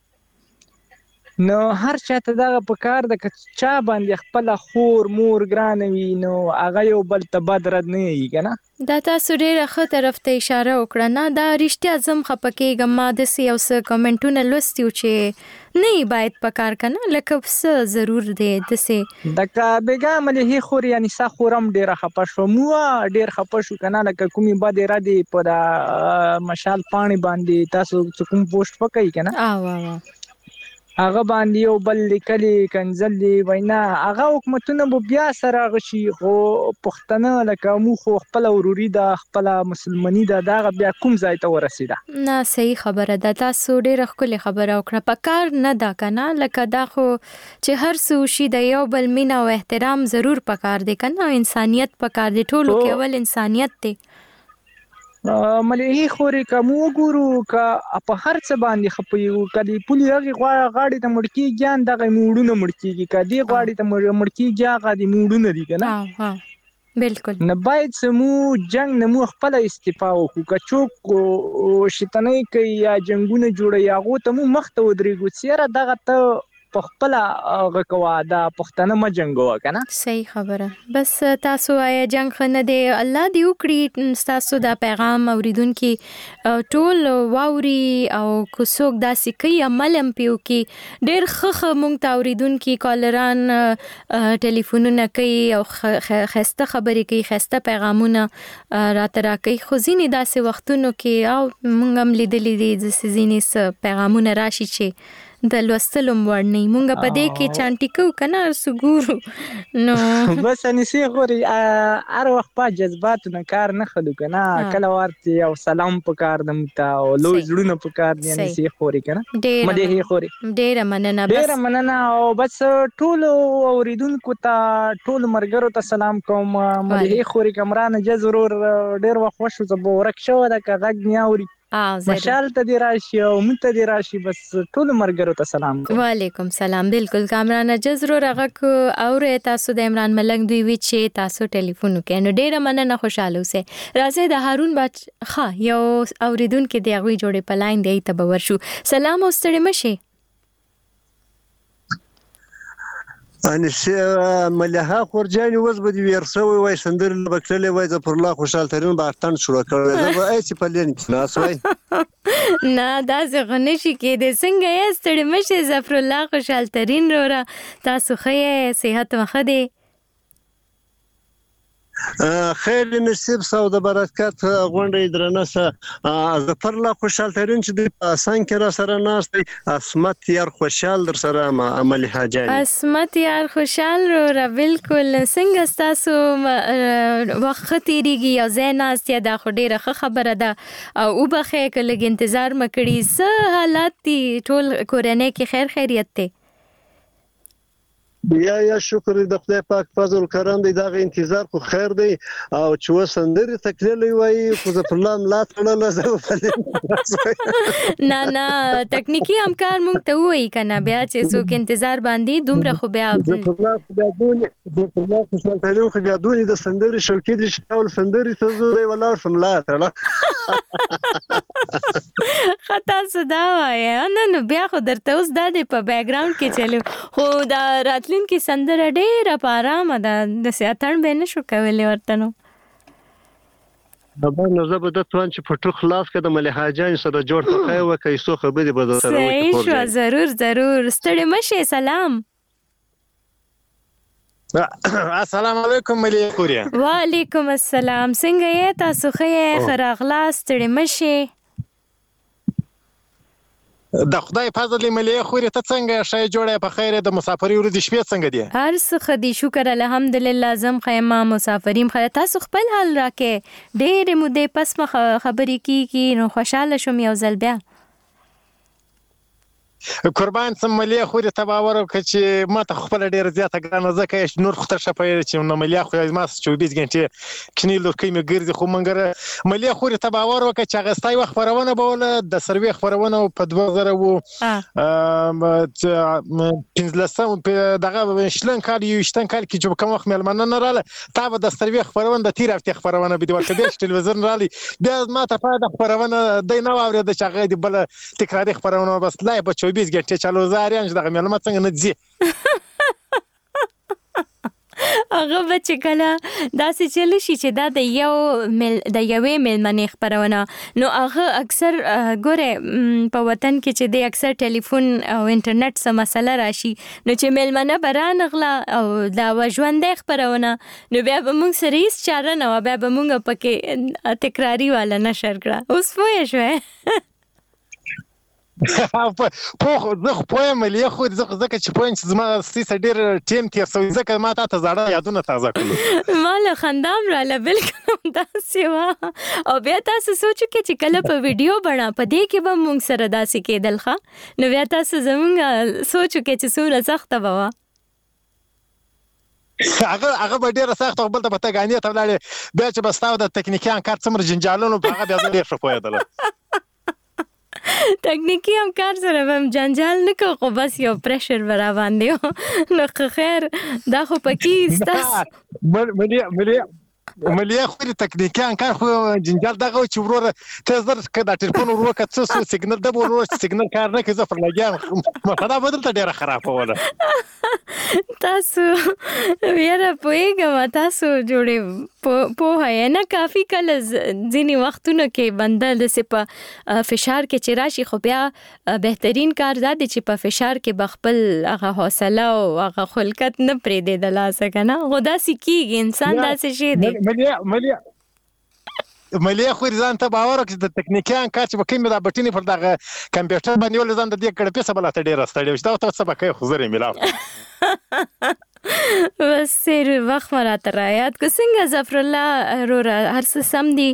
نو هر چاته دا په کار د چا باندې خپل خور مور ګرانوي نو هغه یو بل ته بد رد نه یي کنه دا تاسو ډیره ښه طرف ته اشاره وکړه نه دا رښتیا زم خپکیږم ما د سی او س کمنټونه لوستیو چې نه باید په کار کنه لکه څه ضرور دی د سی دکا بیګا ملي خور یعنی سا خورم ډیره خپه شو مو ډیر خپه شو کنه لکه کومي بد را دی په مشال پانی باندې تاسو کوم پوسټ پکای کنه اه واه هغه باندې یو بل لیکلي کنزل دی وینا هغه حکومتونه بیا سره غشي خو پښتنه لکه مو خو خپل وروري دا خپل مسلمانی دا دا بیا کوم ځای ته ورسیده نه صحیح خبره ده تاسو ډیره ښکلې خبره وکړه پکار نه دا کنه لکه دا خو چې هر څه شي د یو بل مینا او احترام ضرور پکار دی کنه انسانيت پکار دی ټولو کې اول انسانيت دی ملي خوري کوم ګورو کا په هر څه باندې خپيو کدي پولي هغه غاړي ته مړکی ګان دغه موډونه مړکیږي کدي غاړي ته مړکیږي هغه دي موډونه دي کنه ها ها بالکل نه باید سمو جنگ نه مو خپل استعفا وکړو کچو شیطانای کوي یا جنگونه جوړي هغه ته مو مخته ودرېګو سیره دغه ته خپل غکوا دا پښتنه ما جنگو کنه صحیح خبره بس تاسو آیا جنگ خنه دی الله دی وکړي تاسو دا پیغام اوریدونکو ټول واوري او کوڅوک داسې کوي عمل هم پیو کې ډېر خخ مونږ ته اوریدونکو کالران ټلیفونونه کوي او خسته خبرې کوي خسته پیغامونه راته راکوي خو ځینې داسې وختونو کې او مونږ هم لیدلې دي د ځینې پیغامونه راشي چې د لوستلو ورني مونږ په دې کې چانټی کو کنه سګورو نو بس انسي غوري هر وخت په جذبات نه کار نه خلو کنه کله ورته او سلام په کار دمتا او لو زړونه په کار دي انسي غوري کنه مده غوري ډېر مننه بس ډېر مننه او بس ټول اوریدونکو ته ټول مرګرو ته سلام کوم مده غوري کمران جز ضرور ډېر وخت وشو زه ورک شو د کغږ نیاوري مشال ته دی راشي او مت دی راشي بس ټول مرګرو ته سلام وعلیکم سلام بالکل کامران جزرو رغه او تاسو د عمران ملنګ دوی وی چې تاسو ټلیفون وکړئ نو ډیره مننه خوشاله اوسه راځي د هارون بچ ها یو اوریدونکو دی غوي جوړې پلاین دی ته باور شو سلام او ستړي مشه ان شه ملها خورجاني وز بده ورسوي وای سندر بکړلې وای ز پر الله خوشحال ترين باستان شروع کړل زه به اې په لین کې ناس وای نه دا څنګه شي کې د څنګه یې ستړي مشه ظفر الله خوشحال ترين رورا تاسو خې صحت مخه دي خیر نصیب سو د برکت غونډې درنه ظفر الله خوشحال ترين چې د آسان کې را سره ناس دی اسمت یار خوشحال در سره عمل حاجان اسمت یار خوشحال رو بالکل څنګه تاسو وخت تیریږي او زیناست یا د خډيره خبره ده او وبخې کله انتظار مکړي څه حالات دي ټول کورنۍ کې خیر خیریت ته یا یا شکر د خدای پاک فضل کرم دی دا انتظار خو خیر دی او چې وسندري تکلیلې وای خو د پرلام لا تړل زه نه نه تکنیکی همکار مونږ ته وای کنه بیا چې څوک انتظار باندې دومره خو بیا د پرلام د پرلام خو څنګه خو بیا دوی د سندري شوکې دي شاول سندري ته زوی ولا شملا تړل خطا صدا وای نه نو بیا خو درته اوس د په بیک گراوند کې چلو خو دا راتل کې سندره ډېره په آرامه ده د سیاتن به نشو کولای ورته نو دا نو زه به د توان چې پټو خلاص کړم ملي جان سره جوړ ته وکړي سو خبرې به سره وکړو صحیح شو ضرور ضرور ستړي مشه سلام السلام علیکم ملي خوریا وعلیکم السلام څنګه یې تاسو ښه خراغلاس ستړي مشه د خدای فضل ملي خوري ته څنګه شای جوړه په خیر د مسافرۍ ورځ شپې څنګه دي هر څه خدي شکر الحمدلله زم خیمه مسافریم خله تاسو خپل حال راکې ډېر مودې پس خبرې کیږي نو خوشاله شوم یو ځل بیا قربان سم ملي خوري ته باور وکړه چې ما ته خپل ډېر زیاته ګرانه ځکه نور خطر شپه چې نو ملي خو ما چوبیس غنټې کینی لورکې مې ګرځي خو منګره ملي خوري ته باور وکړه چې هغه ستای وخت خبرونه بوله د سروي خبرونه په دوه زره وو پنځلسم دغه شلن کال یو شتن کال کې چې کوم وخت ملمنه نه رااله تا به د سروي خبرونه د تیر هفته خبرونه به د ورکه ټلویزیون رالي بیا ما ته په د خبرونه د نو اورید چې هغه د بل تکراری خبرونه بس لای په چوبیس غنټې چالو زاریان دغه معلومات څنګه نه دي هغه بچ کله داسې چلی شي چې دا د یو مل د یوې ملمنې خبرونه نو هغه اکثر ګوره په وطن کې چې د اکثر ټلیفون او انټرنیټ سم مسله راشي نو چې ملمنه برانغلا او دا وژوندې خبرونه نو بیا به موږ سره هیڅ چاره نه و بیا به موږ پکې تکراری والا نشر کړه اوس پوه شوې په زه په ملي خو ځکه چې پوینټ زما سیسه ډیر ټیم تیر سو ځکه ما ته زړه یادونه تازه کړل مال خندام را لبل کوم داسې وا او بیا تاسو سوچو کې چې کله په ویډیو بنا په دې کې به موږ سره داسې کېدل ښه نو بیا تاسو زمونږ سوچو کې چې څومره سخته به وه هغه هغه به ډیره سخته بل ته به تګانې ته ولاړې بیا چې به ستاسو د تکنیکي کار څومره جنجالونو په هغه بیا زه ډېر ښه پوهېدله تکنیکی هم کار سره هم جنجال نه کو خو بس یو پریشر ورا باندې نو خیر دا خو پکې ستاس ملي ملي ملي خو تکنیکی کار خو جنجال دغه چې وروره ته زر کدا ټلیفون وروره کڅ سو سیګنل د وروره سیګنل کار نه کوي زفر لګیا مخدا بدل ته ډیره خراب وله تاسو ویرا پوېګه تاسو جوړې په هي نه کافي کله ځینی وختونه کې بندل د سپه فشار کې چې راشي خو بیا بهترین کار زده چې په فشار کې بخپل هغه حوصله او هغه خلقت نه پرې دی د لاسه کنه غوډا سکیږي انسان داسې شي دی ملي ملي ملي خو ځان ته باور وکړه د تکنیکیان کار چې بکې مې دا بټنی پر دغه کمپیوټر باندې ول ځان د دې کړه پیسه بل ته ډیر ستړي وشته او څه بکې خو زره ملاو بس سر وخت مرات رایات کو څنګه ظفر الله رورا هر څه سم دي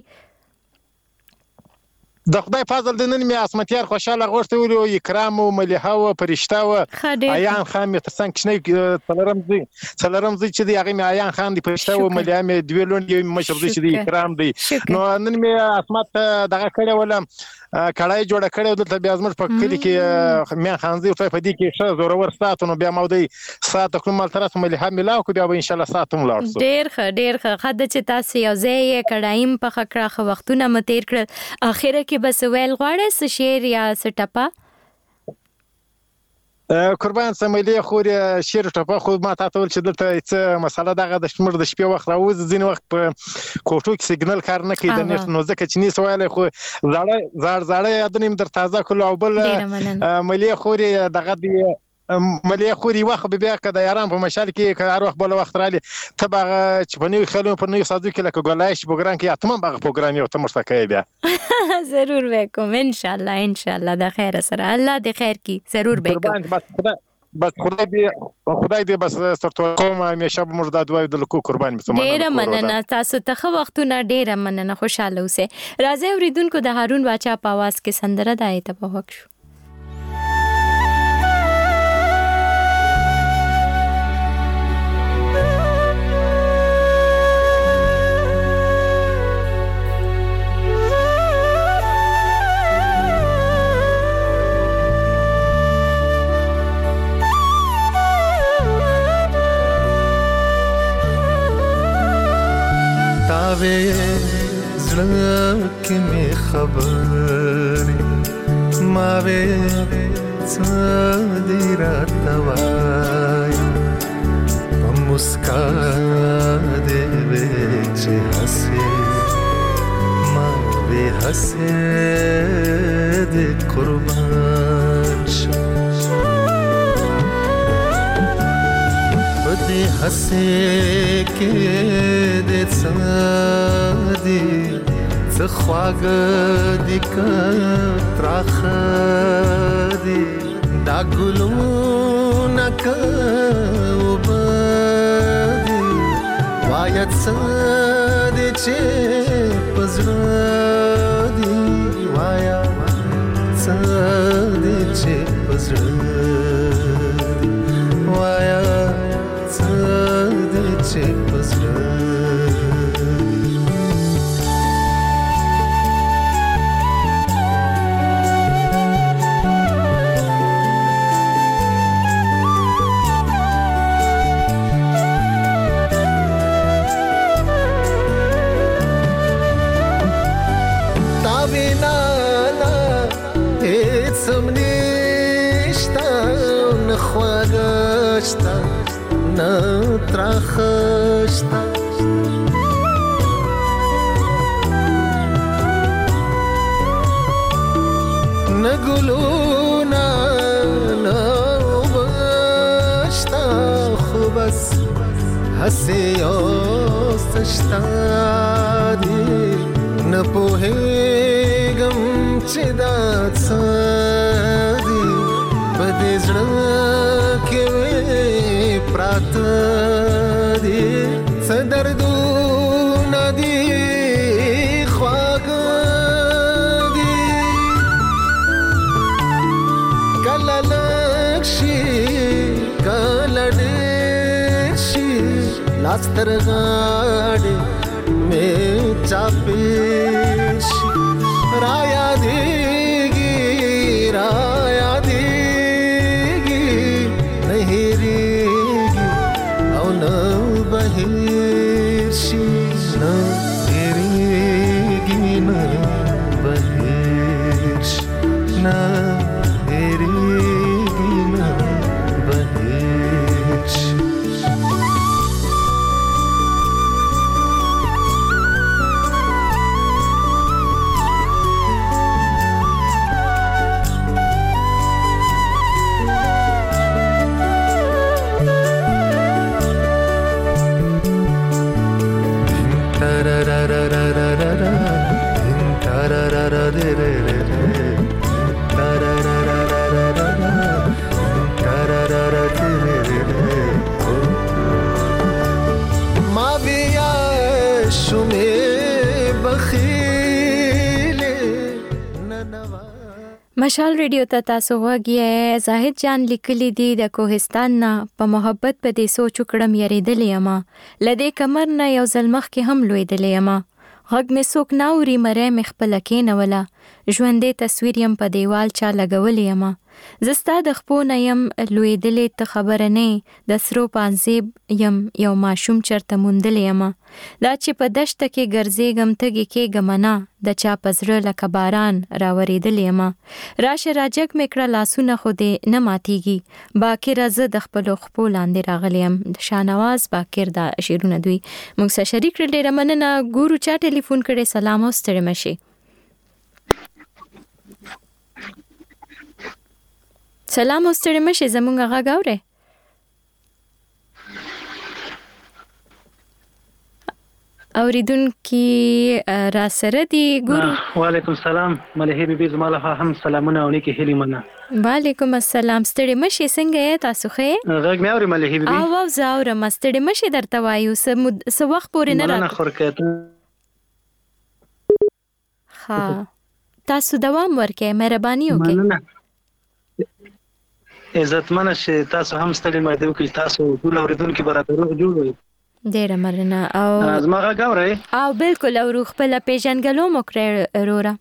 د خدای فضل د نن مې اسمتیار خوشاله غوښته ویلو اکرام او مليحه او فرشته او ایان خان مې ترڅنګ کښنه څلرم زی څلرم زی چې دی هغه مې ایان خان دی فرشته او مليحه مې دوی لون دی مشر دی چې دی اکرام دی نو نن مې اسمت دغه کړه ولا کړای جوړه کړو دلته بیا زموږ په کلی کې مې خانزي په دې کې ښه زورور ساتونو بیا مو دی سات کوم مل ترس مليحه ملاو کو بیا به ان شاء الله ساتم لاړ سو ډیر ښه ډیر ښه خد چې تاسو یو ځای کړایم په خکړه خو وختونه متیر کړ اخره کې بس ویل غواړې س شعر یا س ټپه قربان سمېلې خوري شعر ټپه خو ما ته ول چې دلته څه مسله دغه د شمر د شپې وخت راوځي ځین وخت په کوټو کې سیګنل کار نه کوي د نت نو ځکه چې ني سوال خو زړه زړه زړه یادنیم در تازه کول او بل ملي خوري دغه دی ملي خوري وخت بیا کده یاران په مشال کې کار وخت بل وخت رالي تبع چې په نوې خلونو په نوې سازو کې لکه ګولایش پروګرام کې اتمم هغه پروګرام یو تمر سکه بیا ضرور وکم ان شاء الله ان شاء الله د خیر سره الله د خیر کی ضرور وکم بس خدای دې خدای دې بس ستورو کوم همیشه موږ د دوی د لکو قربان مسلمان ډیر مننه تاسو ته خو وختونه ډیر مننه خوشاله اوسه راځي اوریدونکو د هارون باچا په आवाज کې سندره دای ته په وښو تاوی زړه کې می خبرې ماوي څه دې راته وای په مسکا دې وې چې هسې ماوي هسې دې قربان شم بدې هسې کې دې څه دې څه خواږه دي که تراخه دي دا ګلونه که اوبه دي وایه څه دي چې په زړه دي وایه څه دي چې په زړه دي وایه څه دي چې په زړه خواږشتا نه تراخشتا نه ګلونا نه وبشتا خو بس هسې اوسشتا دي نه پوهېږم چې دا څه دي په دې زړه پراته دي څه دردونه دي خواږه دي کله لږ شي کله ډېر شي لاس تر غاړې مې چاپېر شي را یادېږي را یادېږي نه هېرېږي او نه بهیر شي نه هېرېږي نه بهیر شي نه هېرېږي نه بهیر شي مشال ریډیو ته تاسو وګورئ. زاهد جان لیکلی دی د کوهستان نه په محبت په دې سوچ کړم یریدلې اما لدې کمر نه یو ځلمخ کې هم لویدلې اما غږ مې څوک ناوري مری مخ په لکې نه ولا ژوندې تصویر يم په دیوال چا لګولې اما زستا د خپو نه يم لویدلې ته خبر نه د سرو پانزیب يم یو ماشوم چرته مونډلې اما دا چې په دشت کې ګرځېګم تګي کې ګمنا د چا پزړه لکه باران راورېدلې اما راشه راجک میکړه لاسونه خو دې نه ماتيږي باکر زه د خپل خپو لاندې راغلم شانواز باکر دا شیرونه دوی موږ سره شریک کړل رمننه ګورو چا ټلیفون کړي سلام او ستړي مشي سلام او ستړي مشي زمونږ غږ اورئ اوریدونکي را سره دی ګورو وعلیکم السلام ملهي بيبي زماله هم سلامونه او نیکی هلي منه وعلیکم السلام ستړي مشي څنګه یې تاسو ښه غږ مې اوري ملهي بيبي او او زاوره مستړي مشي درته وایو سم وخت پورې نه راځي نه خورکته ها تاسو دوام ورکې مهرباني وکړئ عزتمنه شي تاسو هم ستړي مده وکړئ تاسو ټول اوریدونکو برابر جوړوي ډیره مننه او زما غږ اورئ او بالکل او روح په پیژنګلو مو کړی وروره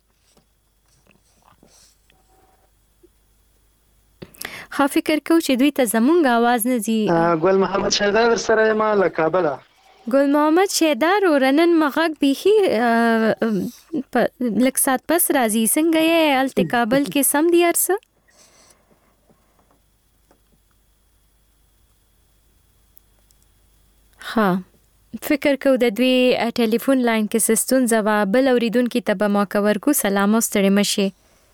خو فکر کو چې دوی ته زمونږ आवाज نه زی ګل محمد شهدار سره ما له کابل ګل محمد شهدار ورنن مغاک بيخي لک سات پس راځي څنګه یې الته کابل کې سم دی ارسه ها فکر کو د دوی ټلیفون لاین کې سستون جواب بل اوریدونکو ته به موقع ورکو سلام او ستړي مشي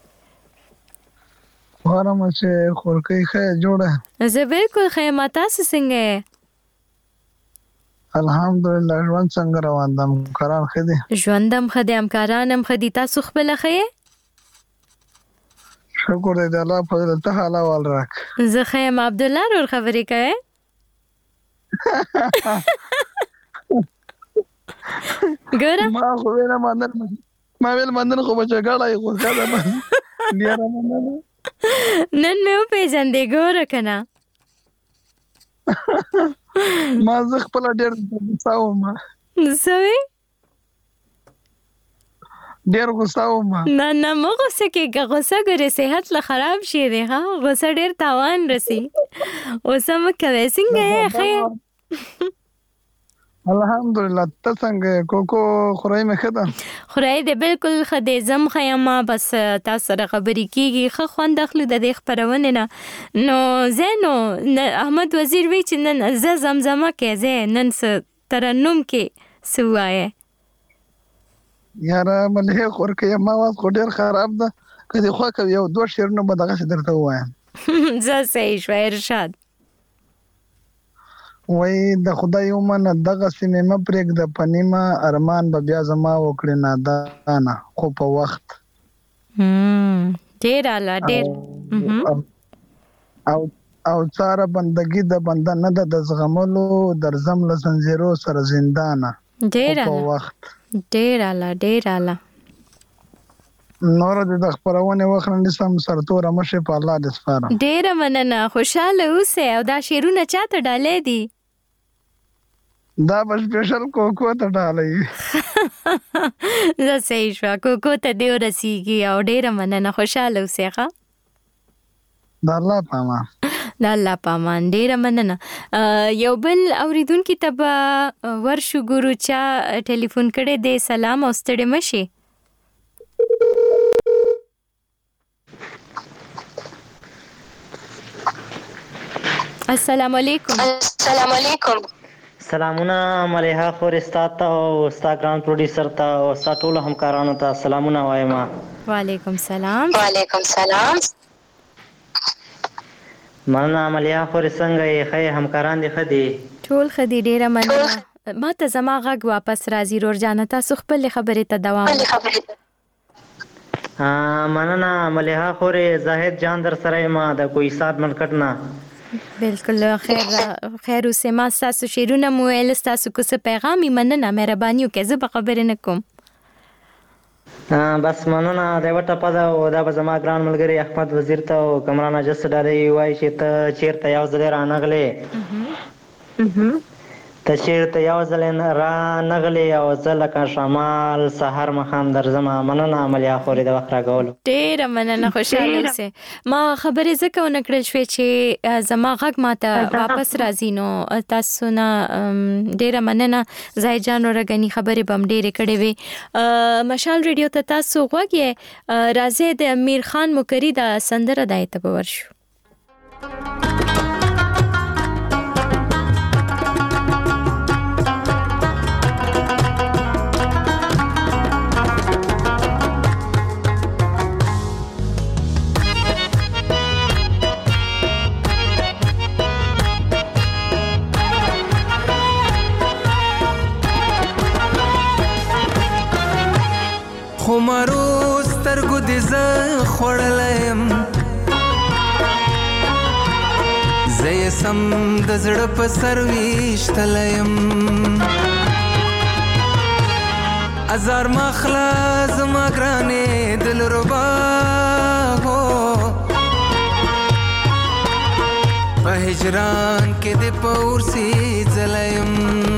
وارم چې خورکې ښه جوړه زه بالکل خیمه تاسو څنګه الحمدلله ژوند څنګه روان ده همکاران ښه دي ژوندم ښه دی همکاران هم ښه دي تاسو خپله ښه یې شکر دی د الله فضل ته حال احوال راک زه ښه یم عبدالله رور خبرې کوې ګوره ما خو ویله مندل ما ویل مندل خو به جګړه یې خو ښه ده نن مې وپېژندې ګوره که نه ما زه خپله ډېر غوسه وم څه وې ډېر غوسه وم نه نه مه غوسه کېږه غوسه ګورې صحت له خراب شي دی ښه غوسه ډېر تاوان رسي غوسه مه کوې څنګه یې ښه یې الحمدلله ته څنګه یې کوکو خورۍ مې ښه ده خورۍ دی بلکل ښه دی زه هم ښه یم بس تاسو سره خبرې کېږي ښه خوند اخلو د دې خپرونې نه نو ځای نو احمد وزیر وایي چې نن زه زمزمه کې ځای نن څه ترنم کې څه ووایې یاره ملهې خور که یم اواز خو ډېر خراب ده که دې خوښ وي یو دوه شعرونه به دغسې درته ووایم زه صحیح شوه ارشاد وایي د خدای ومنه دغسې مې مه پرېږده په نیمه ارمان به بیا زما وکړې نادانه خو په وخت ډېر اعلی ډېر او او څاره بندګي د بنده نه ده د زغملو درځم له زنځیرو سره زندانه ډېر په وخت ډېر اعلی ډېر اعلی نور د خبرونه وخت نشم سرتوره مشه په الله د سپاره ډېر مننه خوشاله اوسه او دا شیرونه چاته ډالې دي دا به سپیشل کوکو ته ډالې زه صحیح شو کوکو ته دی ورسیږي او ډېر مننه خوشاله اوسه ښه د الله پامان د الله پامان ډېر مننه یو بل اوریدونکو ته به ورشو ګورو چا ټلیفون کړي دی سلام او ستړي مشي السلام علیکم السلام علیکم سلامونه مليحه خور استاد ته او استاد ګران پروډوسر ته او استاد ټول همکارانو ته سلامونه وایم وعلیکم سلام وعلیکم سلام مننه مليحه خور څنګه یې ښه همکاران دي ښه دي ټول ښه دي ډېره مننه ما ته زما غږ واپس راځي رور جانه تاسو خپل خبرې ته دوام مننه مليحه خور زاهد جان در سره ما د کوئی سات منکټ نه بالکل خیر خیر اوسه ما تاسو شیرونه مو ول تاسو کو څه پیغامي مننه مهرباني وکړئ زه به خبرې نه کوم بس مننه دا وټه پدا او دا به زما ګران ملګری احمد وزیر ته او کمران اجس ډالې وای چې ته چیرته یو ځل رانغلې ته چیرته یو ځل رانغلې او ځل کا شمال سحر مخام درځم مننه عملیا خوري د وخت راغولو ډېر مننه خوشاله اوسه ما خبرې زکه ونکړل شوې چې زما غږ ماته واپس راځي نو تاسو نه ډېر مننه زای جان ورغني خبرې بم ډېر کړې وي مشال ریډیو ته تاسو غوږی راځي د امیر خان مکری دا سندره دایته به ورشو خمارو سترګو دې زه خوړلم زه یې سم د زړه په سر ویشتلم ازار مخلا زما ګرانې دلربا هو په هجران کې دې پور سي ځلم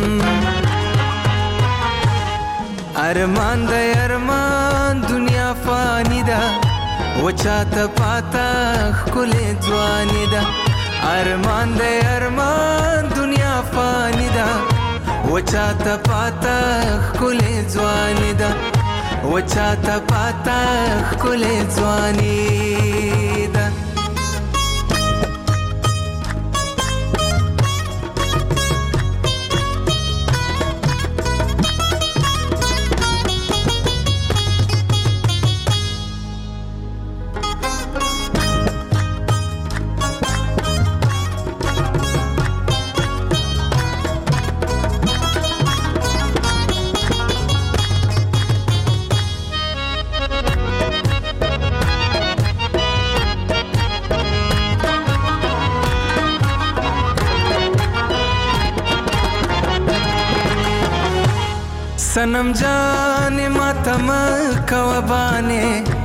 ارمان د ارمان دنیا فانی ده وچاته پاتا خلې ځواني ده ارمان د ارمان دنیا فانی ده وچاته پاتا خلې ځواني ده وچاته پاتا خلې ځواني ده صنم جان ماتم کوبانه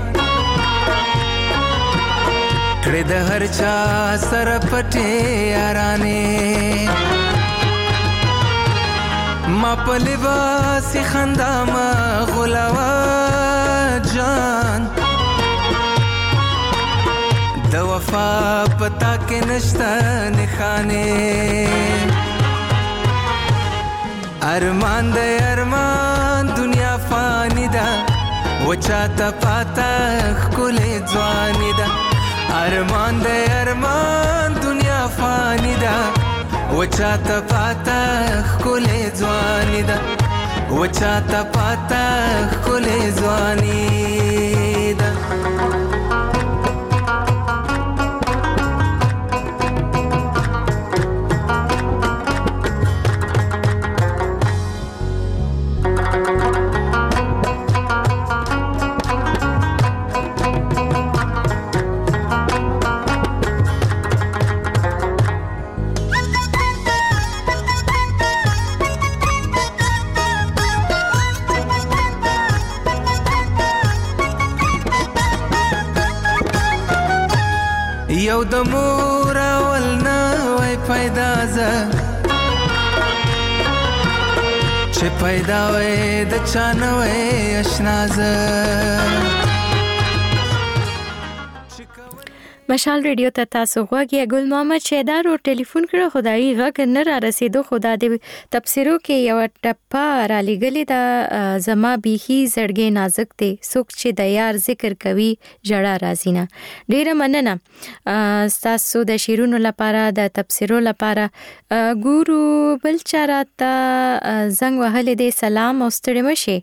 کړه د هر چا سر پټه یارانه ما په لباس خندا ما غلاوا جان د وفا پتا کې نشته نخانه ارمان د ارمان دنیا فانی ده وچا ته پاتا خله ځواني ده ارمان د ارمان دنیا فانی ده وچا ته پاتا خله ځواني ده وچا ته پاتا خله ځواني ده یو د مور اول نه وای پیدا ز چې پیدا وای د چانه وای آشنا ز مشال ریډیو ته تاسو غوږی ګل محمد شیدار او ټلیفون کړه خدای غږ نه را رسیدو خدا دې تفسیرو کې یو ټپه را لګلې دا زما بیخي زړګي نازک دی سوک چې د یار ذکر کوي جړه رازینا ډیره مننه تاسو د شیرونو لپاره د تفسیرو لپاره ګورو بل چاراته زنګ وهلې دې سلام او ستړي مشه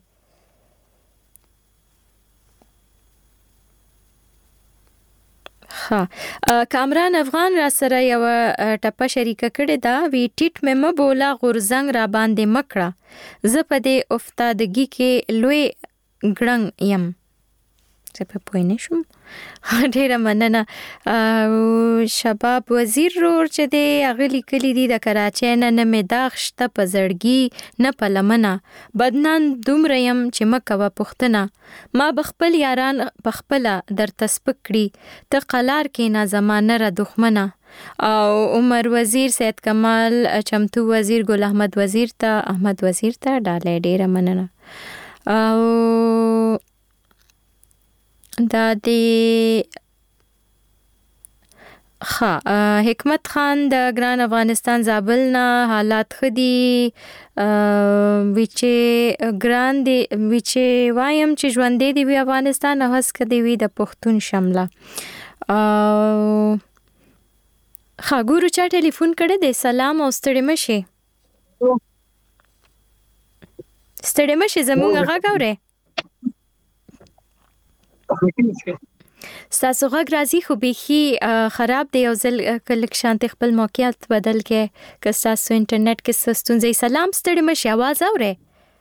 ها کامران افغان را سره یو ټپه شریکه کړې دا وی ټیټ مې مبولا غورزنګ را باندې مکړه ز په دې افتادګي کې لوی ګړنګ يم څه په پوه نه شم ډیره مننه شباب وزیر رور چې دی اغلی کلی دی د کراچۍ نه نه مې داغ شته په زړګي نه په لمنه بدنان دومره يم چې مکوه پښتنه ما بخپل یاران بخپل در تسپکړي ته قلار کې نه زمانه را دښمنه او عمر وزیر سید کمال چمتو وزیر ګل احمد وزیر ته احمد وزیر ته ډاله ډیره مننه او دا دی ها حکمت خان د ګران افغانستان زابل نه حالات خدي وچه ګران دی وچه وایم چې ژوند دی وی افغانستان هڅ کړي وی د پښتون شمله او ها ګورو چا ټلیفون کړي د سلام او ستړي مشه ستړي مشه زموږ غږ اوري ستاسو غږ راځي خو بيخي خراب دی او ځل کلک شانت خپل موقعیت بدل کې که ستاسو انټرنیټ کې ستونزې سلام ستړي مشه आवाज اوري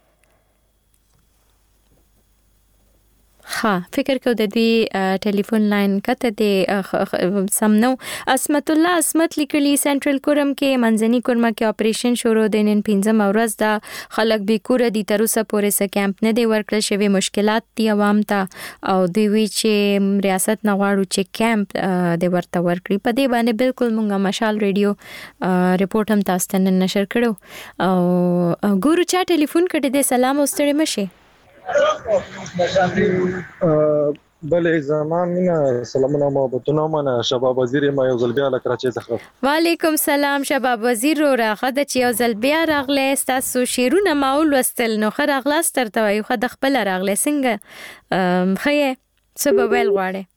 ها فکر کو د دې ټلیفون لاین کته د سمنو اسمت الله اسمت لیکلی سنټرل کورم کې منځني کورما کې اپریشن شروع د نن پنځم ورځ دا خلک به کور دي تر اوسه پورې س کیمپ نه دی ورکړل شوی مشکلات دي عوام ته او دوی وی چې ریاست نه غواړو چې کیمپ د ورته ورکړي په دې باندې بالکل مونږه مشال ریډیو ریپورت هم تاسو ته نشر کړو او ګورو چا ټلیفون کړی دی سلام او ستړي مشه بله زمانه سلامونه محبتونه منه شباب وزیر ما یو ځل بیا له کراچۍ څخه وعلیکم سلام شباب وزیر رو راغه د چې یو ځل بیا راغله تاسو شیرونه ماول وستل نو خر اغلاس ترته یو خد خپل راغله څنګه خې سبب ویل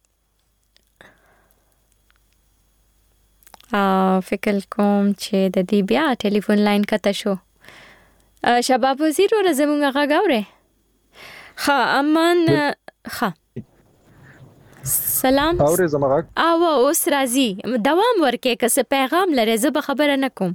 غواړي ا فکر کوم چې د دې بیا ټلیفون لاین کته شو شباب وزیر رو زمونږه غاوري ها امان ها سلام اورې زمغه او اوس راځي دوام ورکې که څه پیغام لري زه به خبره نکوم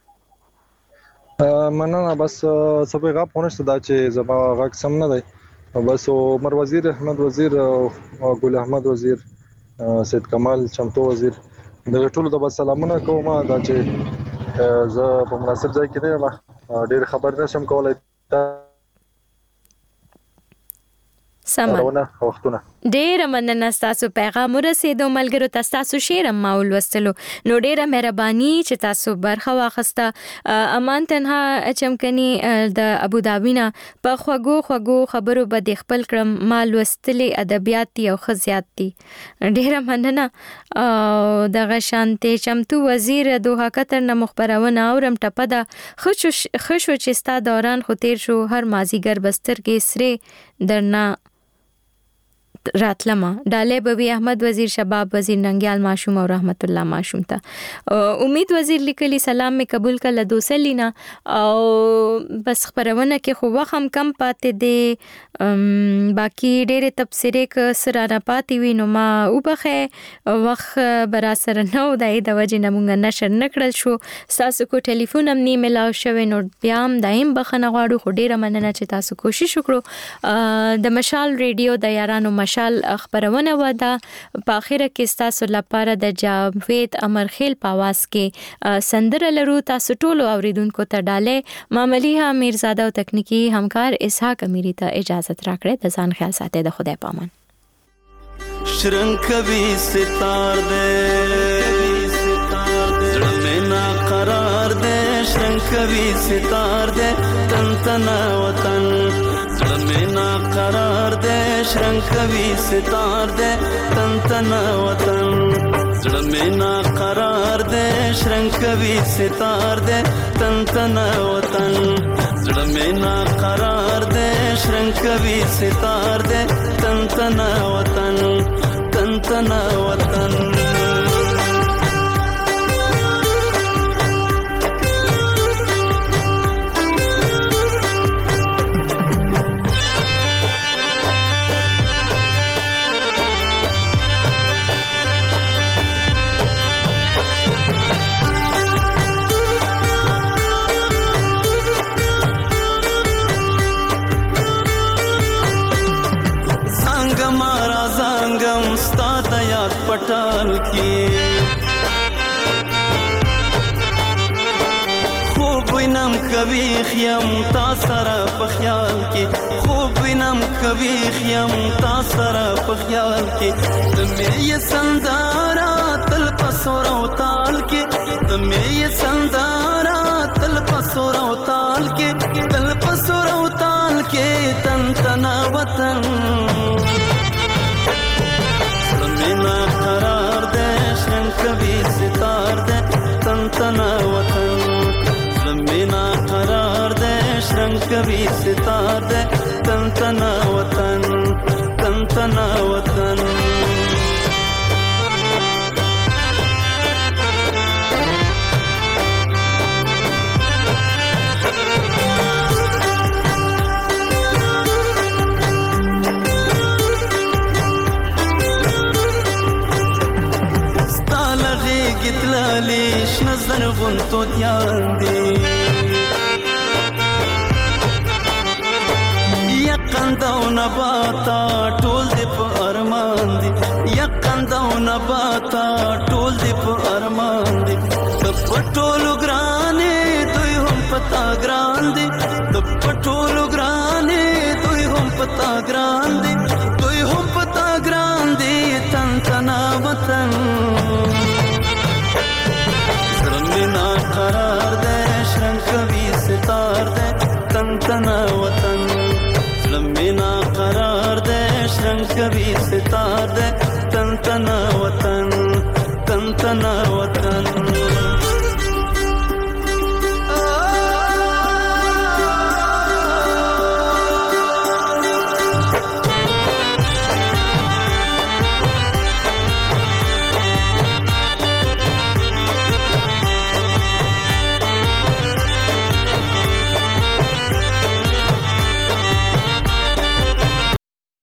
مننه بس څه پیغام پونښت دا چې زما غږ سم نه دی بس عمر وزیر احمد وزیر او ګل احمد وزیر سید کمال چمتو وزیر د ټولو د سلامونه کوم دا چې زه په مناسب ځای کې نه ډېر خبر نشم کولای سمونه وختونه ډیره مننه تاسو پیغام ورسېدو ملګرو تاسو شعر ما ولوستلو نو ډیره مهرباني چې تاسو برخه واخسته امان تنها چمکني د ابوظبي نه په خوګو خوګو خبرو به خپل کړم ما لوستلې ادبيات او خزيات دي ډیره مننه او دغه شانتي چمتو وزیر دوه قطر نه مخبرونه اورم ټپه ده خشو خشو چې ستا دوران خو تیر شو هر مازیګر بستر کې سره درنا راتلما ډاله بوي احمد وزیر شباب وزیر ننګیال ماشوم او رحمت الله ماشوم ته امید وزیر لیکلی سلام می قبول کله دوسلینا او بس خبرونه کې خو وخم کم پاتې دي باقی ډېر تبصره ک سره نه پاتې وي نو ما وبخه وخت برا سره نو دای د وجه نمونږ نشر نکړل شو تاسو کو ټلیفون هم نه ملاو شوی نو بیا هم دایم بخنه غواړو خو ډېر مننه چې تاسو کوشش وکړو د مشال ریډیو د یارانو مشال خبرونه ودا په اخره کې تاسو لپاره د جاوید امرخیل په आवाज کې سندره لرو تاسو ټول اوریدونکو ته ډاله ماملیها میرزاده او تکنیکی همکار اسحاق امیری ته اجازه راکړه د ځان خیال ساتي د خدای پامان شرنګ کوي ستار دې زړه مې نا قرار دې شرنګ کوي ستار دې تن تن وطن زړه مې نا قرار دې شرنګ کوي ستار دې تن تن وطن زړه مې نا قرار دې شرنګ کوي ستار دې تن تن وطن زړه مې نا قرار دې شرنګ کوي ستار دې تن تن وطن تن تن وطن پټال کې خوب وینم کوي خیم تا سره په خیال کې خوب وینم کوي خیم تا سره په خیال کې د مې سندارا تل پسور او تال کې د مې سندارا تل پسور او تال کې تل پسور او تال کې تن تن وطن مینا قرار دې شرنګ کوي ستار دې تن تن وطن مینا قرار دې شرنګ کوي ستار دې تن تن وطن تن تن وطن گتلالی شنزر غنتو دیان دی یقندو نباتا ټول دی په ارمان دی یقندو نباتا ټول دی په ارمان دی د پټولو ګرانې دوی هم پتا ګران دی د پټولو ګرانې دوی هم پتا ګران دی دوی هم پتا ګران دی تن تنا وطن مینا قرار دې شرنګ کوي ستار دې تن تن وطن مینا قرار دې شرنګ کوي ستار دې تن تن